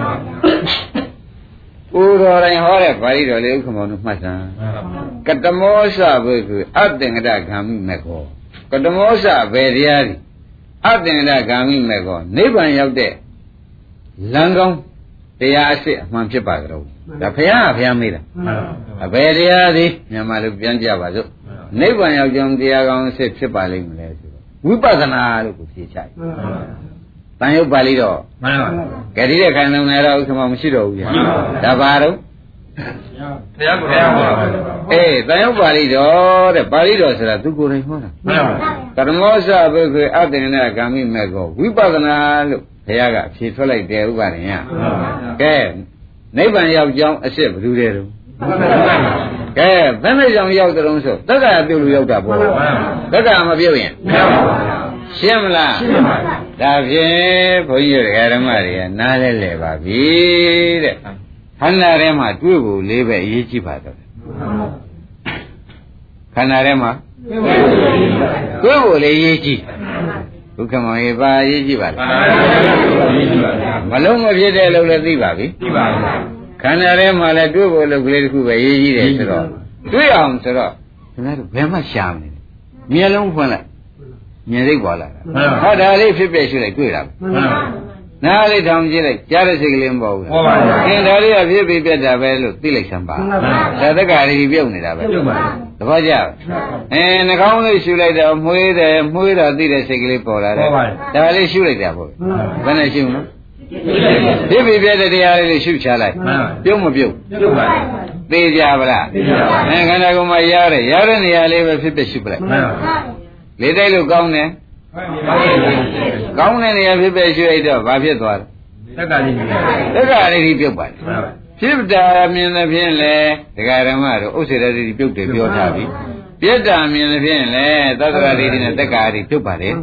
B: တော်တိုင်ဟောတဲ့ပါဠိတော်လေးဥက္ကမောတို့မှတ်စမ်းကတမောစဘုခုအသင်္ကတဂာမိမေခောကတမောစဘယ်တရားဒီအသင်္ကတဂာမိမေခောနိဗ္ဗာန်ရောက်တဲ့လမ်းကောင်းတရားအစစ်အမှန်ဖြစ်ပါကြတော့ဒါဖရာဖရာမေးတာအဘယ်တရားသည်မြန်မာလူပြန်ကြပါစို့နိဗ္ဗာန်ရောက်ကြောင်းတရားကောင်းအစစ်ဖြစ်ပါလိမ့်မလဲဆိုတော့ဝိပဿနာလို့ကိုဖြေချလိုက်တန်ရုပ်ပါဠိတော့မှန်ပါပါကြတိတဲ့ခိုင်လုံးလည်းတော့ဥက္ကမမရှိတော့ဘူးဗျာဒါပါတော့ဘုရားကိုယ်တော်ဟောတာအေးတန်ရုပ်ပါဠိတော်တဲ့ပါဠိတော်ဆိုတာသူကိုယ်တိုင်ဟောတာမှန်ပါပါကရမောစဘုခေအတေနဂာမိမေကောဝိပဿနာလို့ဘုရားကဖြေထွက်လိုက်တယ်ဥပါဒင်ရကဲနိဗ္ဗာန်ရောက်ကြောင်းအစ်စ်ဘယ်လိုလဲတော့ကဲဘယ်နဲ့ကြောင့်ရောက်တဲ့တုံးဆိုတက္ကရာပြုတ်လို့ရောက်တာပေါ့တက္ကရာမပြုတ်ရင်မရောက်ပါဘူးရှင်းမလားရှင်းပါပြီဒါဖြင့်ဘုန်းကြီးတို့ဓမ္မတွေကနားလဲလဲပါပြီတဲ့ခန္ဓာထဲမှာတွေ့ဖို့လေးပဲအရေးကြီးပါတော့ခန္ဓာထဲမှာတွေ့ဖို့လေးအရေးကြီးဒုက္ခမောဟပါအရေးကြီးပါလားမလုံးမဖြစ်တဲ့လို့လည်းသိပါပြီသိပါပြီခန္ဓာထဲမှာလည်းတွေ့ဖို့လို့ကလေးတစ်ခုပဲအရေးကြီးတယ်ဆိုတော့တွေ့အောင်ဆိုတော့ခင်ဗျားတို့ဘယ်မှရှာမနေမျက်လုံးဖွင့်လိုက်မြင်စိတ်ပေါ်လာတာဟောဒါလေးဖြစ်ဖြစ်ရှိလိုက်တွေ့တာနားလေးထောင်ကြည့်လိုက်ကြားတဲ့စိတ်ကလေးမပေါ်ဘူးဟုတ်ပါဘူးအင်းဒါလေးကဖြစ်ပြီးပြတ်တာပဲလို့သိလိုက်စမ်းပါဒါတက္ကရာကြီးပြုတ်နေတာပဲပြုတ်ပါသဘောကျအင်းနှာခေါင်းလေးရှူလိုက်တော့မှုေးတယ်မှုေးတော့သိတဲ့စိတ်ကလေးပေါ်လာတယ်ဒါလေးရှူလိုက်တာပေါ့ဘယ်နဲ့ရှူမလဲဖြစ်ပြီးပြတ်တဲ့တရားလေးရှူချလိုက်ပြုတ်မပြုတ်ပြုတ်ပါသိကြပါလားသိကြပါအဲခန္ဓာကိုယ်မှာရတဲ့ရတဲ့နေရာလေးပဲဖြစ်ဖြစ်ရှူပလိုက်လေတိုက်လို့ကောင်းတယ်ကောင်းတဲ့နေရာဖြစ်ဖြစ်ရွှေ့တော့ဘာဖြစ်သွားလဲတက္ကရာတက္ကရာလေးပြုတ်ပါတယ်ဖြစ်တာမြင်တဲ့ဖြင့်လေဒကာဓမ္မတို့ဥစ္စေတတိပြုတ်တယ်ပြောထားပြီပြက်တာမြင်တဲ့ဖြင့်လေသတ္တရာလေးနဲ့တက္ကရာလေးပြုတ်ပါတယ်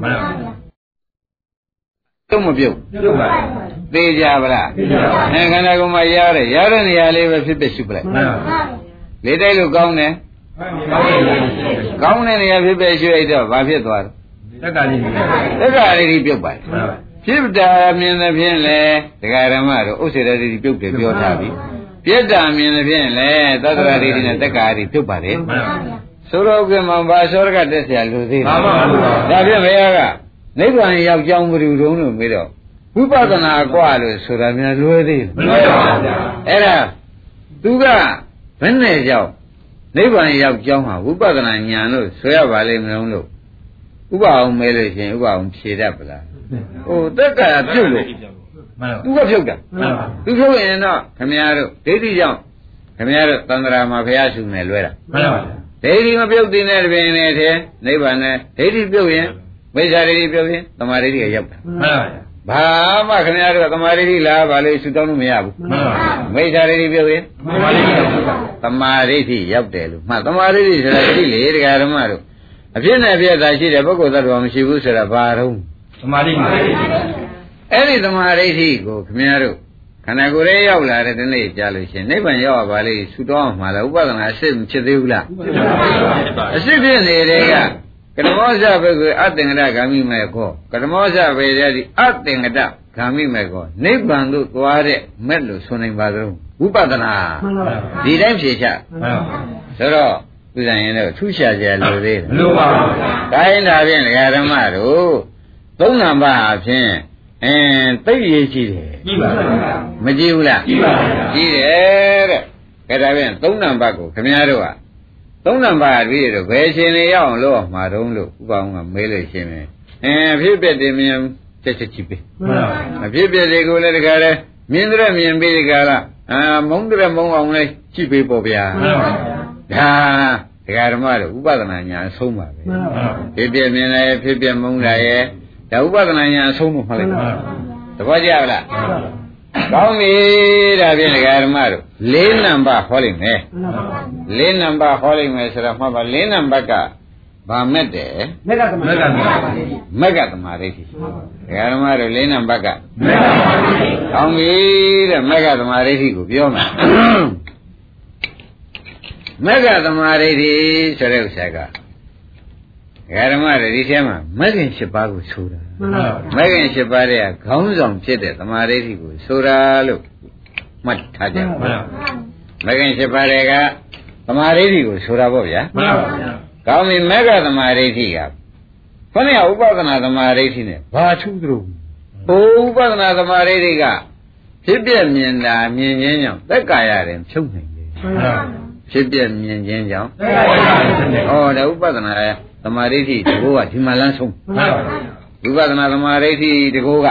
B: ပြုတ်မပြုတ်ပြုတ်ပါတယ်သိကြပါလားသိကြပါဘူးအဲခန္ဓာကိုယ်မှာရတဲ့ရတဲ့နေရာလေးပဲဖြစ်ဖြစ်ရှုပလိုက်လေတိုက်လို့ကောင်းတယ်ကောင်းတဲ့နေရာဖြစ်ဖြစ်ရွှေ့တော့ဘာဖြစ်သွားလဲတက္ကရာလေးတက္ကရာလေးပြုတ်ပါတယ်ဖြစ်တာမြင်တဲ့ဖြင့်လေဒကာဓမ္မတို့ဥစ္စေတတိပြုတ်တယ်ပြောထားပြီပြက်တာမြင်တဲ့ဖြင့်လေသတ္တရာလေးနဲ့တက္ကရာလေးပြုတ်ပါတယ်ဆိုတော့ကမှဘာသောရကတက်เสียလူသေးတယ်ဒါဖြင့်ဘုရားကနိဗ္ဗာန်ရောက်ကြောင်းဘယ်လိုတုံးလို့မေးတော့ဝိပဿနာกว่าလို့ဆိုတာများလွယ်သေးတယ်မလွယ်ပါဘူးအဲ့ဒါသူကဘယ်နဲ့ကြောင့်နိဗ္ဗာန်ရောက်ကြောင်းဟာဝိပဿနာဉာဏ်လို့ဆိုရပါလိမ့်မလို့လို့ဥပအောင်မဲလို့ရှင်ဥပအောင်ဖြေတတ်ပလားဟိုတက္ကရာပြုတ်လို့သူကဖြုတ်တာသူဖြုတ်ရင်တော့ခမည်းတော်ဒိဋ္ဌိကြောင့်ခမည်းတော်သန္တရာမှာဘုရားရှုနေလွဲတာမှန်ပါပါဒိဋ္ဌိမပြုတ်တဲ့နဲ့တပင်နဲ့ထဲနိဗ္ဗာန်နဲ့ဒိဋ္ဌိပြုတ်ရင်မိစ္ဆာဒိဋ္ဌိပြုတ်ရင်သမာဓိဋ္ဌိကရောက်တာမှန်ပါပါဘာမှခင်ဗျားတို့သမာဓိဋ္ဌိလားဗာလို့ရှုတောင်းလို့မရဘူးမှန်ပါမိစ္ဆာဒိဋ္ဌိပြုတ်ရင်သမာဓိဋ္ဌိရောက်တယ်လို့မှတ်သမာဓိဋ္ဌိဆိုတာရှိလေတရားဓမ္မတို့အဖြစ်နဲ့ပြည့်တာရှိတယ်ပုဂ္ဂိုလ်သတ္တဝါမရှိဘူးဆိုတာဘာတော့သမာဓိအဲ့ဒီသမာဓိဋ္ဌိကိုခင်ဗျားတို့ခန္ဓာကိုယ်ရဲ့ရောက်လာတဲ့ဒီနေ့ကြားလို့ရှင်နိဗ္ဗာန်ရောက်ရပါလေရှုတောင်းမှာလားဥပဒနာအစစ်မဖြစ်သေးဘူးလားအစစ်ဖြစ်နေတဲ့ကကရမောဇဘကေအတ္တင်္ဂတဂာမိမေခောကရမောဇဘေရတိအတ္တင်္ဂတဂာမိမေခောနိဗ္ဗာန်သို့သွားတဲ့မက်လို့ဆိုနိုင်ပါသလားဝိပဿနာဒီတိုင်းဖြေချဆိုတော့သူဆိုင်ရင်တော့ထူးခြားကြလို့သေးတယ်လို့ပါဘူး။ဒါရင်ဒါဖြင့်ဓမ္မတို့သုံးနံပါတ်အဖြစ်အင်းသိရေးရှိတယ်။ကြည့်ပါလား။မကြည့်ဘူးလား။ကြည့်ပါဘူး။ကြည့်တယ်တဲ့။အဲဒါဖြင့်သုံးနံပါတ်ကိုခင်ဗျားတို့ကသုံးနံပါတ်ပြီးတော့ဘယ်ရှင်နေရအောင်လို့မှာတုံးလို့ဥပအောင်ကမေးလို့ရှင်မယ်။အင်းဖြစ်ပြတယ်မြင်ချက်ချက်ကြည့်ပေး။မှန်ပါဘူး။အဖြစ်ပြတယ်ကိုလည်းတခါလဲမြင်တဲ့မြင်ပြီးဒီကလာအာမုန်းတဲ့မုန်းအောင်လဲကြည့်ပေးပေါ့ဗျာ။မှန်ပါဘူး။ဒါတရားဓမ္မတို့ဥပဒနာညာအဆုံးပါပဲဖြစ်ပြမြင်တယ်ဖြစ်ပြမုန်းတာရဲ့ဒါဥပဒနာညာအဆုံးလို့မှတ်လိုက်တာသဘောကျလားကောင်းပြီဒါဖြင့်တရားဓမ္မတို့လေးနံပါတ်ဟောလိုက်မယ်လေးနံပါတ်ဟောလိုက်မယ်ဆိုတော့မှတ်ပါလေးနံပါတ်ကဘာမဲ့တယ်မက်ကသမารိဋ္ဌိမက်ကသမารိဋ္ဌိတရားဓမ္မတို့လေးနံပါတ်ကမက်ကသမารိဋ္ဌိကောင်းပြီတဲ့မက်ကသမารိဋ္ဌိကိုပြောမယ်မက္ခသမารိဋ္ဌိဆိုတဲ့ဥစ္စာကဓမ္မတွေဒီထဲမှာမဂ္ဂင်၈ပါးကိုဆိုတာမဂ္ဂင်၈ပါးတဲ့ခေါင်းဆောင်ဖြစ်တဲ့သမารိဋ္ဌိကိုဆိုတာလို့မှတ်ထားကြပါမဂ္ဂင်၈ပါးတွေကသမารိဋ္ဌိကိုဆိုတာပေါ့ဗျာမှန်ပါဗျာကောင်းပြီမက္ခသမารိဋ္ဌိကခொနည်းဥပဒနာသမารိဋ္ဌိနဲ့ဘာထူးသလဲဟိုဥပဒနာသမารိဋ္ဌိကဖြစ်ပြမြင်တာမြင်ခြင်းကြောင့်သက်ကာယရင်ဖြုတ်နိုင်တယ်ဖြစ်ပြမြင်ခြင်းကြောင့်သက်ကာယရင်ဖြုတ်နိုင်တယ်ဩဒါဥပဒနာသမာဓိဋ္ဌိတကောကဒီမှာလမ်းဆုံးဥပဒနာသမာဓိဋ္ဌိတကောက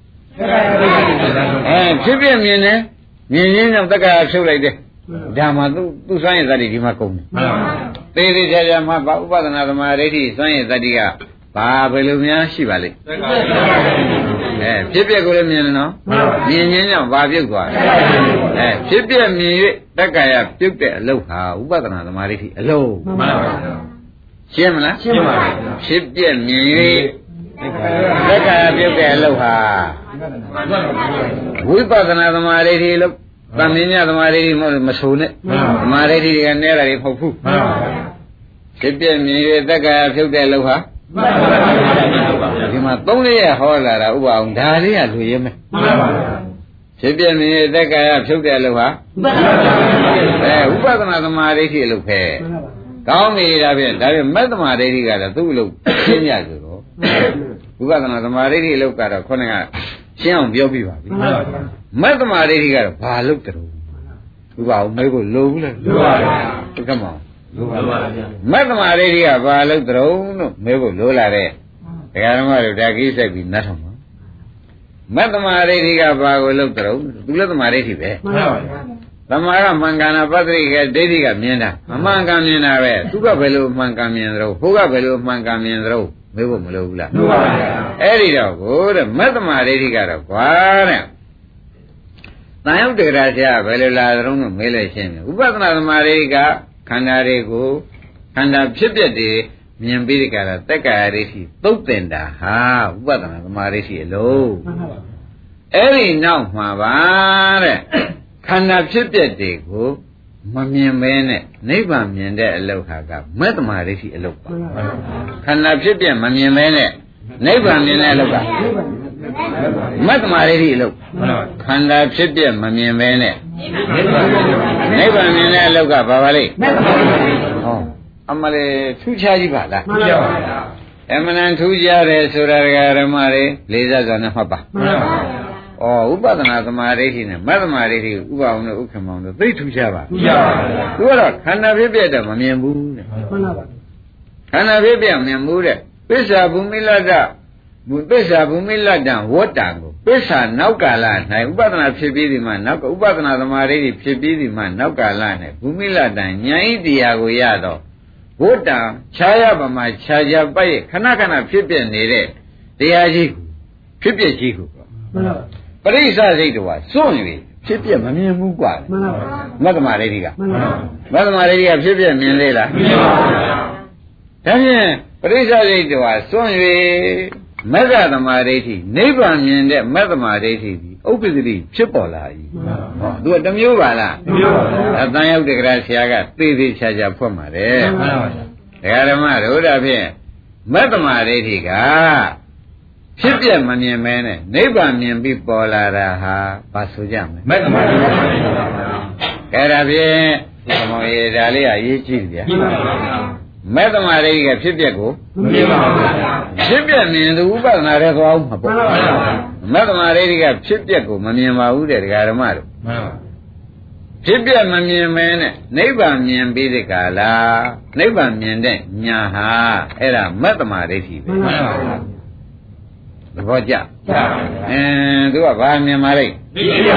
B: အဲဖြစ်ပြမြင်တယ်မြင်ခြင်းကြောင့်သက်ကာယဖြုတ်လိုက်တယ်ဒါမှသူသူစွမ်းရည်သတ္တိဒီမှာကုန်တယ်သေသေးချာချာမှဥပဒနာသမာဓိဋ္ဌိစွမ်းရည်သတ္တိကဘာဘယ်လိုများရှိပါလိမ့်အဲဖြစ်ပြကိုလည်းမြင်တယ်နော်မြင်ခြင်းကြောင့်ဘာပြုတ်သွားလဲအဲဖြစ်ပြမြင်၍တက္ကရာပြုတ်တဲ့အလုပ်ဟာဥပဒနာသမာဓိဋ္ဌိအလုပ်မှန်ပါပါရှင်းမလားရှင်းပါပြီဖြစ်ပြမြင်၍တက္ကရာပြုတ်တဲ့အလုပ်ဟာဝိပဿနာသမာဓိဋ္ဌိအလုပ်သံမြင်သမာဓိဋ္ဌိမဟုတ်မဆိုနဲ့သမာဓိဋ္ဌိတွေကနဲတာတွေမဟုတ်ဘူးဖြစ်ပြမြင်၍တက္ကရာပြုတ်တဲ့အလုပ်ဟာဒီမှာသုံးလေးရဟောလာတာဥပအောင်ဒါလေးကလူရဲမယ်မှန်ပါပါဖြစ်ပြမြင်သက်ကာယဖြုတ်တဲ့အလုပ်ဟာအဲဥပဒနာသမာဓိဋ္ဌိအလုပ်ပဲကောင်းနေတာဖြင့်ဒါဖြင့်မက်သမာဓိဋ္ဌိကတော့သူ့အလုပ်ရှင်းရဆိုတော့ဥပဒနာသမာဓိဋ္ဌိအလုပ်ကတော့ခေါင်းကရှင်းအောင်ပြောပြပါပြီမှန်ပါပါမက်သမာဓိဋ္ဌိကတော့ဘာလုပ်တယ်ဥပအောင်မဲကိုလိုဘူးလားလိုပါဗျာတက္ကမောလိုပါပါဗျာမက်သမာဓိဋ္ဌိကဘာလုပ်တယ်လို့မဲကိုလိုလာတဲ့ဒကာဓမ္မတို့ဒါကိစ္စပြီးနတ်ထောင်ပါမက်သမာဓိဋ္ဌိကဘာကိုလုပ်တယ်လို့သူလည်းသမာဓိဋ္ဌိပဲမှန်ပါဗျာသမာကမှန်ကန်တာပတ္တိကဒိဋ္ဌိကမြင်တာအမှန်ကန်မြင်တာပဲသူကဘယ်လိုမှန်ကန်မြင်သလဲဘုကဘယ်လိုမှန်ကန်မြင်သလဲမေးဖို့မလိုဘူးလားမှန်ပါဗျာအဲ့ဒီတော့ကိုတဲ့မက်သမာဓိဋ္ဌိကတော့ကွာတဲ့တန်ရုပ်တေရာဆရာဘယ်လိုလာသလုံးလို့မေးလိုက်ရှင်းတယ်ဥပဒနာသမာဓိဋ္ဌိကခန္ဓာတွေကိုခန္ဓာဖြစ်ပျက်တွေမြင်ပြီးဒီကရာတက်ကာယဒိဋ္ဌိသုတ်တင်တာဟာဥပဒနာသမာဓိဋ္ဌိအလုံးအဲ့ဒီနောက်မှာပါတဲ့ခန္ဓာဖြစ်ပျက်တွေကိုမမြင်မဲနဲ့နိဗ္ဗာန်မြင်တဲ့အလုပ်ဟာကမက်သမာဓိဋ္ဌိအလုပ်ပါခန္ဓာဖြစ်ပျက်မမြင်မဲနဲ့နိဗ္ဗာန်မြင်တဲ့အလုပ်ကမက်သမာဓိဋ္ဌိအလုပ်ခန္ဓာဖြစ်ပျက်မမြင်မဲနဲ့နိဗ္ဗာန်မြင်တဲ့အလုပ်ကဘာပါလိမ့်ဟောအမလေးထူးခြားကြီးပါလားမှန်ပါပါအမှန်တန်ထူးခြားတယ်ဆိုတာဓမ္မတွေလေးစားစွာနဲ့မှတ်ပါမှန်ပါပါဩဥပဒနာသမာဓိဋ္ဌိနဲ့မက်သမာဓိဋ္ဌိဥပအောင်တို့ဥက္ကမောင်တို့သိထူးခြားပါမှန်ပါပါသူကတော့ခန္ဓာဖြစ်ပြတော့မမြင်ဘူးတဲ့မှန်ပါပါခန္ဓာဖြစ်ပြမြင်ဘူးတဲ့ပစ္စာဘူမိလတ္တဘုပစ္စာဘူမိလတ္တဝတ္တံကိုပစ္စာနောက်ကာလ၌ဥပဒနာဖြစ်ပြီးဒီမှာနောက်ဥပဒနာသမာဓိဋ္ဌိဖြစ်ပြီးဒီမှာနောက်ကာလ၌ဘူမိလတ္တဉာဏ်ဤတရားကိုရတော့ဘုဒ္ဓံခြားရပါမှာခြားကြပိုက်ခဏခဏဖြစ်ပြနေတဲ့တရားကြီးကိုဖြစ်ပြကြီးကိုမှန်ပါပရိစ္ဆစိတ်တော်ကစွန့်၍ဖြစ်ပြမမြင်ဘူးกว่าမှန်ပါမက္ကမဒိဋ္ဌိကမှန်ပါမက္ကမဒိဋ္ဌိကဖြစ်ပြမြင်လေလားမြင်ပါဘူးဒါဖြင့်ပရိစ္ဆစိတ်တော်ကစွန့်၍မက္ကသမာဓိဋ္ဌိနိဗ္ဗာန်မြင်တဲ့မက္ကမဒိဋ္ဌိဒီဥပ္ပဒတိဖြစ်ပေါ်လာ၏ဟောသူကတစ်မျိုးပါလားတစ်မျိုးပါဗျာအတန်ရောက်တဲ့ကရာဆရာကသေသေးချာချာဖွင့်ပါတယ်မှန်ပါဗျာဒကာဓမ္မတို့ဒါဖြင့်မက္ကမဒိဋ္ဌိကဖြစ်ပြမမြင်မဲနဲ့နိဗ္ဗာန်မြင်ပြီးပေါ်လာတာဟာဘာဆိုကြမလဲမက္ကမဒိဋ္ဌိပါဗျာအဲ့ဒါဖြင့်ဒီမောင်ရေဒါလေးကအရေးကြီးတယ်ဗျာမှန်ပါဗျာမက်သမာဓိကဖြစ်ပြက်ကိုမမြင်ပါဘူးဖြစ်ပြက်မြင်သူဥပဒနာတွေသွားအောင်မပေါ့မက်သမာဓိကဖြစ်ပြက်ကိုမမြင်ပါဘူးတဲ့ဒကာဓမ္မတို့မှန်ပါဖြစ်ပြက်မမြင်မဲနဲ့နိဗ္ဗာန်မြင်ပြီးတဲ့ကာလနိဗ္ဗာန်မြင်တဲ့ညာဟာအဲ့ဒါမက်သမာဓိပဲမှန်ပါဘူးသဘောကျအင်းသူကဘာမြင်ပါလိမ့်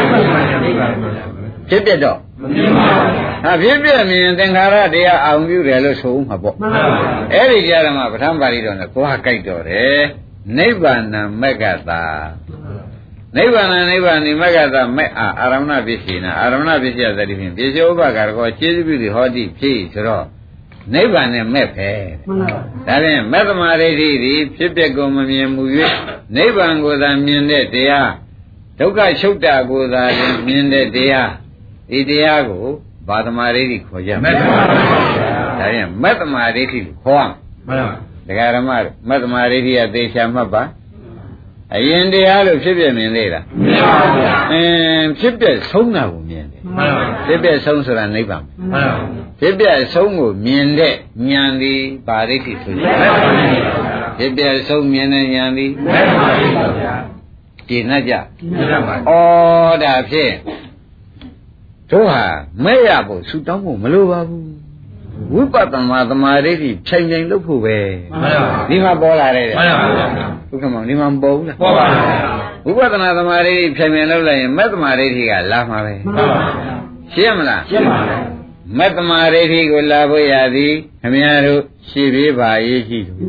B: ဖြစ်ပြက်တော့မမြင်ပါဘူးဟာဖြစ်ပြမြင်သင်္ခါရတရားအောင်ပြုတယ်လို့ဆိုဦးမှာပေါ့မှန်ပါပါအဲ့ဒီကြရမှာပဋ္ဌာန်းပါဠိတော်နဲ့သွားကြိုက်တော့တယ်နိဗ္ဗာန်မက္ကတာနိဗ္ဗာန်နိဗ္ဗာန်ဒီမက္ကတာမဲ့အာအာရမဏပစ္စေနာအာရမဏပစ္စယသတိဖြင့်ပြေကျောဥပကာရကောခြေစပြုသည်ဟောတိဖြစ်ဆိုတော့နိဗ္ဗာန်နဲ့မဲ့ပဲမှန်ပါဒါဖြင့်မက်သမာဓိဋ္ဌိသည်ဖြစ်ပျက်ကိုမမြင်မူ၍နိဗ္ဗာန်ကိုသာမြင်တဲ့တရားဒုက္ခချုပ်တာကိုသာမြင်တဲ့တရားဒီတရားကိုဘာသမာဓိဋ္ဌိခေါ်ကြမလဲဒါပြန်မက်သမာဓိဋ္ဌိလို့ခေါ်ရမှာမှန်ပါဒကာရမတို့မက်သမာဓိဋ္ဌိကသေချာမှတ်ပါအရင်တရားလို့ဖြစ်ပြမြင်သေးလားမြင်ပါဘူးအင်းဖြစ်ပြဆုံးတာကိုမြင်တယ်မှန်ပါဖြစ်ပြဆုံးဆိုတာနိဗ္ဗာန်မှန်ပါဖြစ်ပြဆုံးကိုမြင်တဲ့ဉာဏ်သည်ဘာဒိဋ္ဌိဆိုကြဖြစ်ပြဆုံးမြင်တဲ့ဉာဏ်သည်မက်သမာဓိပါဗျာကျေနပ်ကြဩဒါဖြင့်တို့ဟာမဲ့ရဖို့ဆူတောင်းဖို့မလိုပါဘူးဝိပဿနာသမာဓိဖြိုင်ဖြိုင်လုပ်ဖို့ပဲဒီမှာပေါ်လာတယ်မှန်ပါဗျာဒုက္ခမောင်ဒီမှာမပေါ်ဘူးလားပေါ်ပါဗျာဝိပဿနာသမာဓိဖြိုင်ဖြိုင်လုပ်လိုက်ရင်မက်သမာဓိကလာမှာပဲမှန်ပါဗျာရှင်းမလားရှင်းပါဗျာမက်သမာဓိကိုလာဖို့ရသည်ခင်ဗျားတို့ရှင်းပြပါရေးရှိတယ်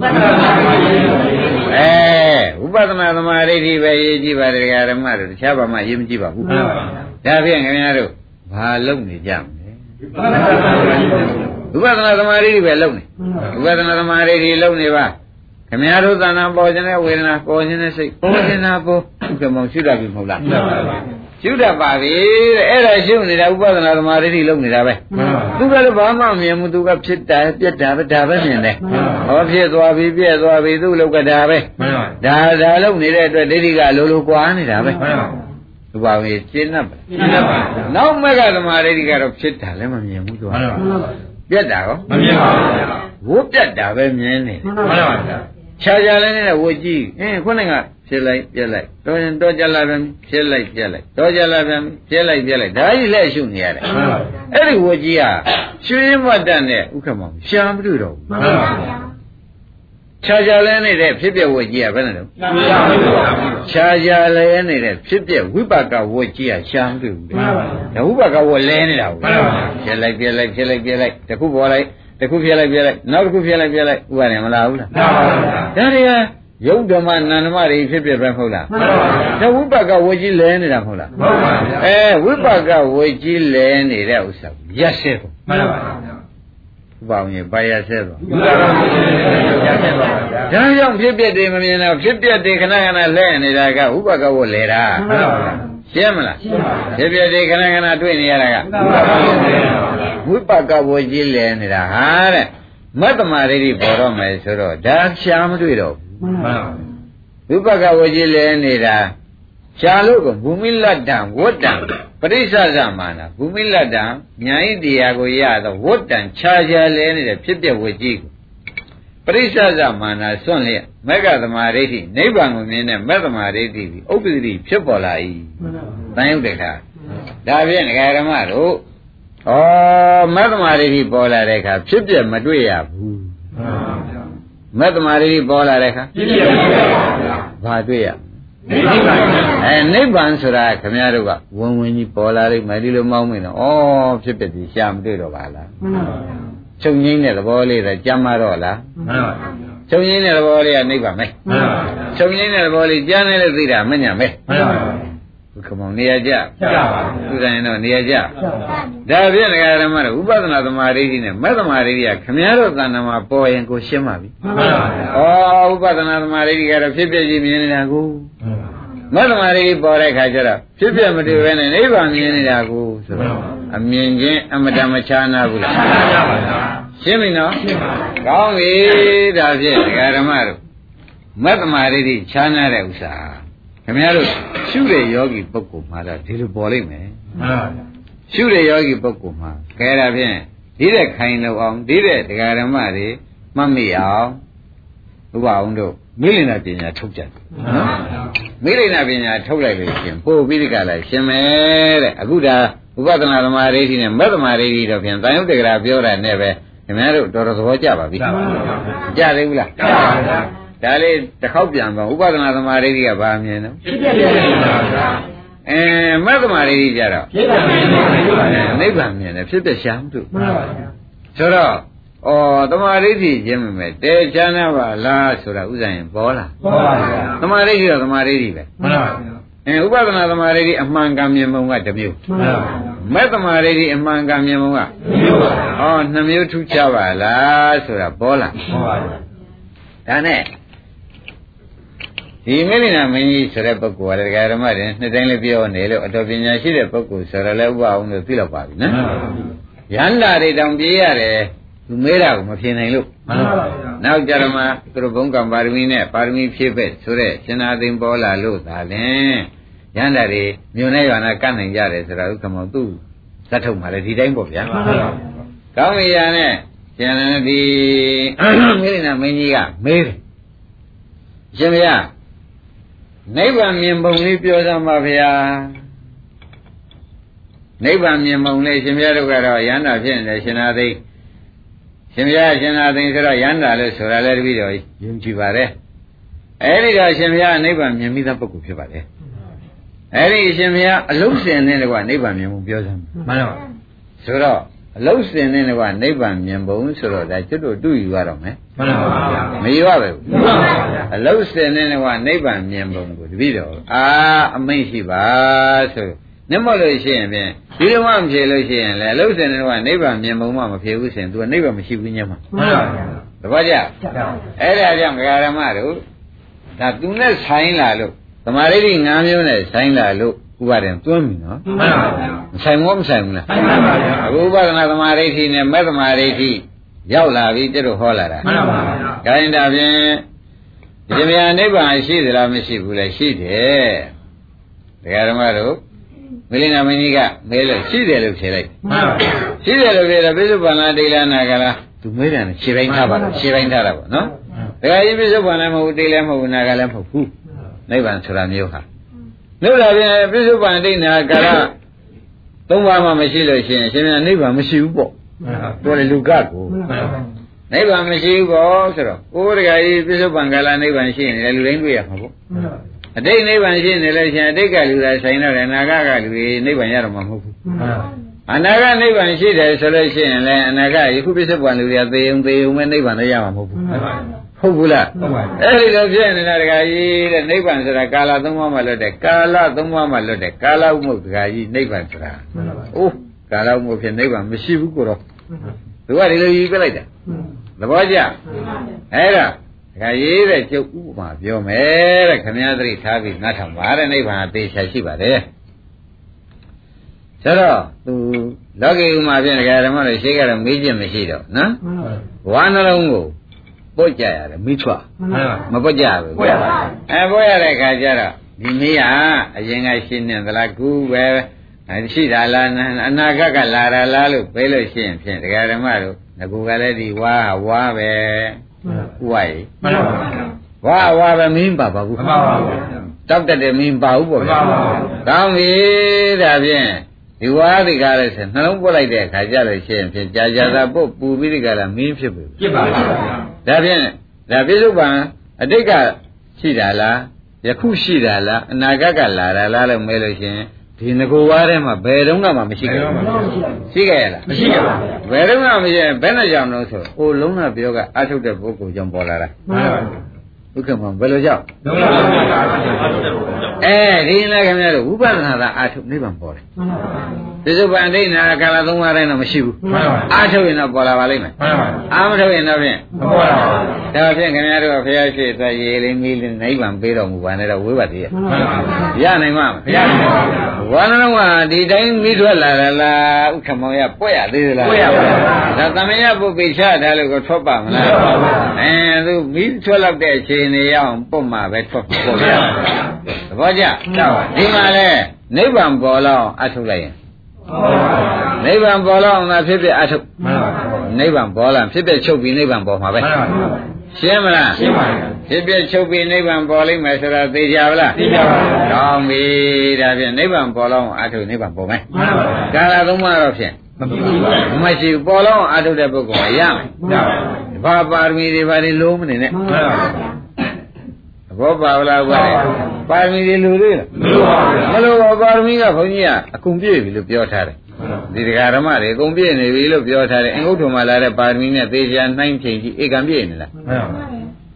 B: အဲဝိပဿနာသမာဓိပဲရေးကြည့်ပါတယ်ဓမ္မတို့တခြားဘာမှရေးမကြည့်ပါဘူးမှန်ပါဗျာဒါဖြင့်ခင်ဗျားတို့ဘာလုပ်နေကြမလဲဝိပဿနာသမာဓိပဲလုပ်နေဝိပဿနာသမာဓိလုပ်နေပါခင်ဗျားတို့သဏ္ဍာန်ပေါ်ခြင်းနဲ့ဝေဒနာပေါ်ခြင်းနဲ့စိတ်ပေါ်ခြင်းနာပေါ်ဘယ်မှာရှုတတ်ပြီမဟုတ်လားရှုတတ်ပါပြီတဲ့အဲ့ဒါရှုနေတာဥပဒနာသမာဓိလုပ်နေတာပဲသူကလည်းဘာမှမမြင်ဘူးသူကဖြစ်တာပြက်တာပဲဒါပဲမြင်တယ်ဟောဖြစ်သွားပြီပြက်သွားပြီသူ့လောက်ကဒါပဲဒါဒါလုပ်နေတဲ့အတွက်ဒိဋ္ဌိကလိုလိုကွာနေတာပဲသူပါပဲရှင်း납ပါရှင်း납ပါနောက်မကသမာဓိကတော့ဖြစ်တာလည်းမမြင်ဘူးသူကပြက်တာရောမမြင်ပါဘူးဝုတ်ပြက်တာပဲမြင်နေတယ်မှန်ပါဗျာခြားခြားလေးနဲ့ဝုတ်ကြည့်အင်းခုနကဖြစ်လိုက်ပြက်လိုက်တော့ရင်တော့ကြလာပြန်ဖြစ်လိုက်ပြက်လိုက်တော့ကြလာပြန်ဖြစ်လိုက်ပြက်လိုက်ဒါကြီးလက်ရှုနေရတယ်မှန်ပါဗျာအဲ့ဒီဝုတ်ကြီးကရွှေမတ်တတ်နဲ့ဥက္ကမောင်ရှာမတွေ့တော့ဘူးမှန်ပါဗျာခြားခြားလေးနေတဲ့ဖြစ်ပြဝုတ်ကြီးကဘယ်နဲ့လဲခြားခြားလေးနေတဲ့ဖြစ်ပြဝိပါကဝုတ်ကြီးကရှာမတွေ့ဘူးမှန်ပါဗျာဒါဝိပါကဝုတ်လဲနေတာဘူးမှန်ပါဗျာဖြစ်လိုက်ပြက်လိုက်ဖြစ်လိုက်ပြက်လိုက်တခုပေါ်လိုက်တခုဖြစ်လိုက်ပြလိုက်နောက်တစ်ခုဖြစ်လိုက်ပြလိုက်ဥပါနေမလားဘူးလားမှန်ပါဗျာဒါတွေကယုတ်ဓမ္မနန္ဓမတွေဖြစ်ဖြစ်ပဲမဟုတ်လားမှန်ပါဗျာဒါဝိပါကဝေကြီးလဲနေတာမဟုတ်လားမှန်ပါဗျာအဲဝိပါကဝေကြီးလဲနေတဲ့ဥစ္စာရက်ဆက်ဖို့မှန်ပါဗျာဥပအောင်ရင်ဘာရက်ဆက်သွားဥပါကဝေကြီးရက်ဆက်သွားပါဗျာဒါကြောင့်ဖြစ်ပြတွေမမြင်တော့ဖြစ်ပြတွေခဏခဏလဲနေတာကဥပကဝေလဲတာမှန်ပါဗျာရှင်းမလားရှင်းပါဗျာဖြစ်ပြတွေခဏခဏတွေ့နေရတာကဝိပါကဝေကြီးလဲနေတာဟာတဲ့မတ္တမရိတိပေါ်တော့မယ်ဆိုတော့ဒါရှားမတွေ့တော့ဘူးမှန်ပါဝိပကဝကြီးလဲနေတာရှားလို့ကဘူမိလတ္တံဝတ္တံပရိစ္ဆဇမာနာဘူမိလတ္တံဉာဏ်ဤတရားကိုရတော့ဝတ္တံခြားခြားလဲနေတဲ့ဖြစ်ပြဝကြီးကိုပရိစ္ဆဇမာနာစွန့်လျက်မက္ကသမာရိတိနိဗ္ဗာန်ကိုမြင်တဲ့မက္ကသမာရိတိဒီဥပ္ပဒိဖြစ်ပေါ်လာ၏တန်ရုပ်တခါဒါဖြင့်ဒကာဓမ္မတို့ဩမက္ကသမာရိတိပေါ်လာတဲ့အခါဖြစ်ပြမတွေ့ရဘူးမက္ကသမာရိတိပေါ်လာတဲ့အခါဖြစ်ပြမတွေ့ရဘူးဘာတွေ့ရနိဗ္ဗာန်အဲနိဗ္ဗာန်ဆိုတာခင်ဗျားတို့ကဝင်ဝင်ကြီးပေါ်လာလိမ့်မယ်ဒီလိုမောင်းမင်းတော့ဩဖြစ်ပြဒီရှားမတွေ့တော့ပါလားမှန်ပါဗျာချုပ်ငိမ့်တဲ့သဘောလေးတော့ကြမ်းမတော့လားမှန်ပါဗျာချုပ်ငိမ့်တဲ့သဘောလေးကနိဗ္ဗာန်ပဲမှန်ပါဗျာချုပ်ငိမ့်တဲ့သဘောလေးကြားနေလို့သိတာမညာပဲမှန်ပါဗျာခမောင်နေရာကြကြပါဘူးသူတိုင်းတော့နေရာကြဒါဖြင့်ဒကာဓမ္မတို့ဥပဒနာသမာဓိနဲ့မသမာဓိကခမည်းတော်သဏ္ဍာန်မှာပေါ်ရင်ကိုရှင်းပါပြီမှန်ပါဗျာဩဥပဒနာသမာဓိကတော့ဖြစ်ဖြစ်ကြီးမြင်နေတာကိုမသမာဓိပေါ်တဲ့ခါကျတော့ဖြစ်ဖြစ်မတွေ့ဘဲနဲ့နိဗ္ဗာန်မြင်နေတာကိုဆိုတော့အမြင်ချင်းအမတန်မချာနာဘူးလားမှန်ပါဗျာရှင်းပြီနော်ရှင်းပါကောင်းပြီဒါဖြင့်ဒကာဓမ္မတို့မသမာဓိချာနာတဲ့ဥစ္စာခင်ဗျားတို့ရှုတဲ့ယောဂီပုဂ္ဂိုလ်မှာတော့ဒီလိုပေါ်လိမ့်မယ်မှန်ပါဗျာရှုတဲ့ယောဂီပုဂ္ဂိုလ်မှာခဲတာဖြင့်ဒီတဲ့ခိုင်လို့အောင်ဒီတဲ့ဒကာဓမ္မတွေမှတ်မိအောင်ဥပအောင်တို့မိလိန်နာပညာထုတ်ကြတယ်နော်မိလိန်နာပညာထုတ်လိုက်လို့ရှင်ပို့ပြီးဒီကလာရှင်မယ်တဲ့အခုဒါဥပဒနာသမာဓိနဲ့မသမာဓိတော့ဖြင့်တန်ရုပ်တက္ကရာပြောတာနဲ့ပဲခင်ဗျားတို့တော်တော်သဘောကျပါပြီကြပါဘူးလားကြပါဘူးဗျာဒါလေးတစ်ခေါက်ပြန်ပါဥပဒနာသမာဓိကဘာမြင်တော့ဖြစ်ပြမြင်ပါဗျာအဲမသမာဓိကြတော့ဖြစ်ပြမြင်ပါဗျာနိဗ္ဗာန်မြင်တယ်ဖြစ်ပြရှားမှုတို့မှန်ပါဗျာဆိုတော့ဩသမာဓိချင်းမဲ့တဲချမ်းသာပါလားဆိုတာဥစ္စာရင်ပေါ်လာပေါ်ပါဗျာသမာဓိတော့သမာဓိပဲမှန်ပါဗျာအဲဥပဒနာသမာဓိအမှန်ကမြင်ပုံကတစ်မျိုးမှန်ပါဗျာမသမာဓိအမှန်ကမြင်ပုံကတစ်မျိုးပါဗျာဩနှစ်မျိုးထူးခြားပါလားဆိုတာပေါ်လာပေါ်ပါဗျာဒါနဲ့ဒီမိလိနာမင်းကြီးဆိုတဲ့ပုဂ္ဂိုလ်ကဒကာဓမ္မတွေနှစ်တိုင်းလည်းပြောနေလို့အတော်ပညာရှိတဲ့ပုဂ္ဂိုလ်ဆိုတော့လည်းဥပအောင်လို့သိတော့ပါပြီနော်ရဟန္တာတွေတောင်ပြေးရတယ်သူမေးတာကိုမဖြေနိုင်လို့မှန်ပါဗျာနောက်ကြရမှာသူတို့ဘုံကံပါရမီနဲ့ပါရမီဖြည့်ပဲ့ဆိုတဲ့ရှင်သာသိမ်ပေါ်လာလို့သာလင်ရဟန္တာတွေမြို့နဲ့ရွာနဲ့ကန့်နိုင်ကြတယ်ဆိုတာဥက္ကမောသူ့ဇတ်ထုတ်မှာလေဒီတိုင်းပေါ့ဗျာမှန်ပါဗျာကောင်းပြီရနဲ့ရှင်လည်းဒီမိလိနာမင်းကြီးကမေးတယ်ရှင်ဗျာနိဗ္ဗာန်မြင်ပုံလေးပြောစမ်းပါဗျာနိဗ္ဗာန်မြင်ပုံလေးရှင်ဘုရားတို့ကတော့ယန္တာဖြစ်နေတယ်ရှင်သာသိရှင်ဘုရားရှင်သာသိဆိုတော့ယန္တာလို့ဆိုတာလည်းတပည့်တော်ယုံကြည်ပါတယ်အဲ့ဒီတော့ရှင်ဘုရားနိဗ္ဗာန်မြင်ပြီးသားပုဂ္ဂိုလ်ဖြစ်ပါတယ်အဲ့ဒီရှင်ဘုရားအလုံးစင်တဲ့ကွာနိဗ္ဗာန်မြင်ပုံပြောစမ်းမှန်ပါဆိုတော့အလုံးစင်တဲ့ကွာနိဗ္ဗာန်မြင်ပုံဆိုတော့ဒါကျွတ်တို့တူယူရတော့မယ်မှန်ပါဗျာမယူရပဲဘူးမှန်ပါဗျာအလုံးစင်တဲ့ကွာနိဗ္ဗာန်မြင်ပုံကိုတပည့်တော်အာအမိန့်ရှိပါဆိုနမလို့ရှိရင်ဖြင့်ဒီလိုမှမဖြေလို့ရှိရင်လေအလုံးစင်တဲ့ကွာနိဗ္ဗာန်မြင်ပုံမှမဖြေဘူးဆိုရင် तू ကနိဗ္ဗာန်မရှိဘူးညမှာမှန်ပါဗျာတပည့်ကြအဲ့ဒါကြောင့်ဂရမတို့ဒါသူနဲ့ဆိုင်လာလို့သမာဓိတွေ၅မျိုးနဲ့ဆိုင်လာလို့ဥပါဒံသွင်းပြီနော်မှန်ပါဗျာမဆိုင်ဘူးမဆိုင်ဘူးလားမှန်ပါဗျာအခုဥပါဒနာသမာဓိဋ္ဌိနဲ့မဲ့သမာဓိဋ္ဌိရောက်လာပြီကျတော့ဟောလာတာမှန်ပါဗျာဒါရင်ဒါဖြင့်ဒီမြာနိဗ္ဗာန်ရှိသလားမရှိဘူးလဲရှိတယ်တရားဓမ္မတို့မလိနာမင်းကြီးကမဲလို့ရှိတယ်လို့ဖြေလိုက်မှန်ပါဗျာရှိတယ်လို့ဖြေတော့ပိဿုပ္ပန္နဒိဋ္ဌာနာကလားသူမဲတယ်ခြေပိုင်းထားပါလားခြေပိုင်းထားတာပေါ့နော်ဒါကြီးပိဿုပ္ပန္နမဟုတ်တိလည်းမဟုတ်နာကလည်းမဟုတ်ဘူးနိဗ္ဗာန်ဆိုတာမျိုးဟာလို့လာပြန်ပြစ္ဆုတ်ပန်တိနာကာရသုံးပါးမှမရှိလို့ရှိရင်ရှင်မြန်နိဗ္ဗာန်မရှိဘူးပေါ့ပြောလေလူကကိုနိဗ္ဗာန်မရှိဘူးပေါ့ဆိုတော့ကိုယ်တကယ်ကြီးပြစ္ဆုတ်ပန်ကာလနိဗ္ဗာန်ရှိနေတယ်လူတိုင်းတွေ့ရမှာပေါ့အတိတ်နိဗ္ဗာန်ရှိနေလို့ရှိရင်အတိတ်ကလူတွေဆိုင်တော့တယ်အနာဂတ်ကလူတွေနိဗ္ဗာန်ရတော့မှာမဟုတ်ဘူးအနာဂတ်နိဗ္ဗာန်ရှိတယ်ဆိုလို့ရှိရင်လည်းအနာဂတ်ယခုပြစ္ဆုတ်ပန်လူတွေကသေုံသေုံမဲ့နိဗ္ဗာန်လည်းရမှာမဟုတ်ဘူးဟုတ်ဘူးလားဟုတ်ပါဘူးအဲ့ဒီလိုဖြစ်နေတာတခါကြီးတဲ့နိဗ္ဗာန်ဆိုတာကာလသုံးပါးမှလွတ်တယ်ကာလသုံးပါးမှလွတ်တယ်ကာလဥမှုတခါကြီးနိဗ္ဗာန်ဆိုတာအိုးကာလဥမှုဖြစ်နိဗ္ဗာန်မရှိဘူးကိုတော့သူကဒီလိုယူပြလိုက်တာသဘောကျအဲ့ဒါတခါကြီးတဲ့ကျုပ်ဥပမာပြောမယ်တဲ့ခမည်းသတိထားပြီးငါထောင်ပါတဲ့နိဗ္ဗာန်အသေးချာရှိပါတယ်ဆိုတော့သူလောကီဥမာဖြစ်နေကြဓမ္မတွေရှိကြတော့မေးခြင်းမရှိတော့နော်ဝါနှလုံးကိုပုတ်ကြရတယ်မိထွားမပုတ်ကြဘူးပုတ်ရပါအဲပုတ်ရတဲ့ခါကျတော့ဒီမိကအရင်ကရှင်းနေသလားကူပဲရှိတာလားအနာဂတ်ကလာတာလားလို့ပြောလို့ရှိရင်ဖြင့်တရားဓမ္မတို့ငကူကလည်းဒီဝါဝါပဲဥဝါရီမှန်ပါပါဝါဝါပဲမင်းပါပါဘူးမှန်ပါပါတောက်တက်တယ်မင်းပါဘူးပေါ့ဗျာကောင်းပြီဒါဖြင့်ဒီဝါဒီကားလည်းဆိုနှလုံးပုတ်လိုက်တဲ့အခါကျလို့ရှိရင်ဖြင့်ကြာကြာသာပုတ်ပူပြီးဒီကလာမင်းဖြစ်ပြီဖြစ်ပါပါဒါဖြင့်ဒါပြစ္ဆုတ်ပံအတိတ်ကရှိတာလားယခုရှိတာလားအနာဂတ်ကလာတာလားလို့မဲလို့ရှိရင်ဒီငကိုဝါးထဲမှာဘယ်တော့မှမရှိခဲ့ဘူးရှိခဲ့ရလားမရှိခဲ့ပါဘူးဘယ်တော့မှမရှိရင်ဘယ်နဲ့ကြောင့်လို့ဆိုအိုလုံးနာပြောကအထုတ်တဲ့ပုဂ္ဂိုလ်ကြောင့်ပေါ်လာတာမှန်ပါဘူးဒုက္ခမှာဘယ်လိုကြောင့်လုံးနာပြောကအထုတ်တဲ့ပုဂ္ဂိုလ်အဲဒီလည်းခင်ဗျားတို့ဝိပဿနာသာအာထုတ်နိဗ္ဗာန်ပေါ်တယ်မှန်ပါဘူးသစ္စုပ္ပန်ဒိဋ္ဌာကာလသုံးပါးတိုင်းတော့မရှိဘူးမှန်ပါဘူးအာထုတ်ရင်တော့ပေါ်လာပါလိမ့်မယ်မှန်ပါဘူးအာမထုတ်ရင်တော့ဖြင့်မပေါ်လာပါဘူးဒါဖြင့်ခင်ဗျားတို့ကဘုရားရှိခိုးရေလေးမီးလေးနိဗ္ဗာန်ပေးတော်မူပါနဲ့တော့ဝိပဿနာမှန်ပါဘူးရနိုင်မှာမရနိုင်ပါဘူးဝါနှလုံးကဒီတိုင်းမိထွက်လာတာလားဥက္ကမောင်ရပွက်ရသေးသလားပွက်ရပါဘူးဒါသမယပုပ္ပိချတာလို့ကိုထွက်ပါမလားထွက်ပါဘူးအဲသူမိထွက်လောက်တဲ့အချိန်နေရအောင်ပုတ်မှာပဲထွက်ပေါ်ရသဘောကျဒီမှာလဲနိဗ္ဗာန်ပေါ်လောက်အထုတ်လိုက်ရင်နိဗ္ဗာန်ပေါ်လောက်သာဖြစ်ဖြစ်အထုတ်နိဗ္ဗာန်ပေါ်လာဖြစ်ဖြစ်ချုပ်ပြီးနိဗ္ဗာန်ပေါ်မှာပဲရှင်းမလားရှင်းပါပြီဖြစ်ဖြစ်ချုပ်ပြီးနိဗ္ဗာန်ပေါ်လိမ့်မယ်ဆိုတာသိကြပါလားသိကြပါပြီကောင်းပြီဒါဖြင့်နိဗ္ဗာန်ပေါ်လောက်အထုတ်နိဗ္ဗာန်ပေါ်မယ်မှန်ပါပါကာလသုံးပါးတော့ဖြင့်မရှိဘူးပေါ်လောက်အထုတ်တဲ့ပုဂ္ဂိုလ်ကရမယ်ရပါဘူးဘာပါရမီတွေဘာတွေလုံးမနေနဲ့မှန်ပါပါဘောပါဝလားဘာလဲပါရမီတွေလူတွေလားမလိုပါဘူးမလိုပါပါရမီကဘုန်းကြီးကအကုန်ပြည့်ပြီလို့ပြောထားတယ်ဒီတရားဓမ္မတွေအကုန်ပြည့်နေပြီလို့ပြောထားတယ်အင်္ဂုတ္တမှာလာတဲ့ပါရမီနဲ့သေချာနှိုင်းချိန်ကြည့်ဧကံပြည့်နေလားမှန်ပါပါ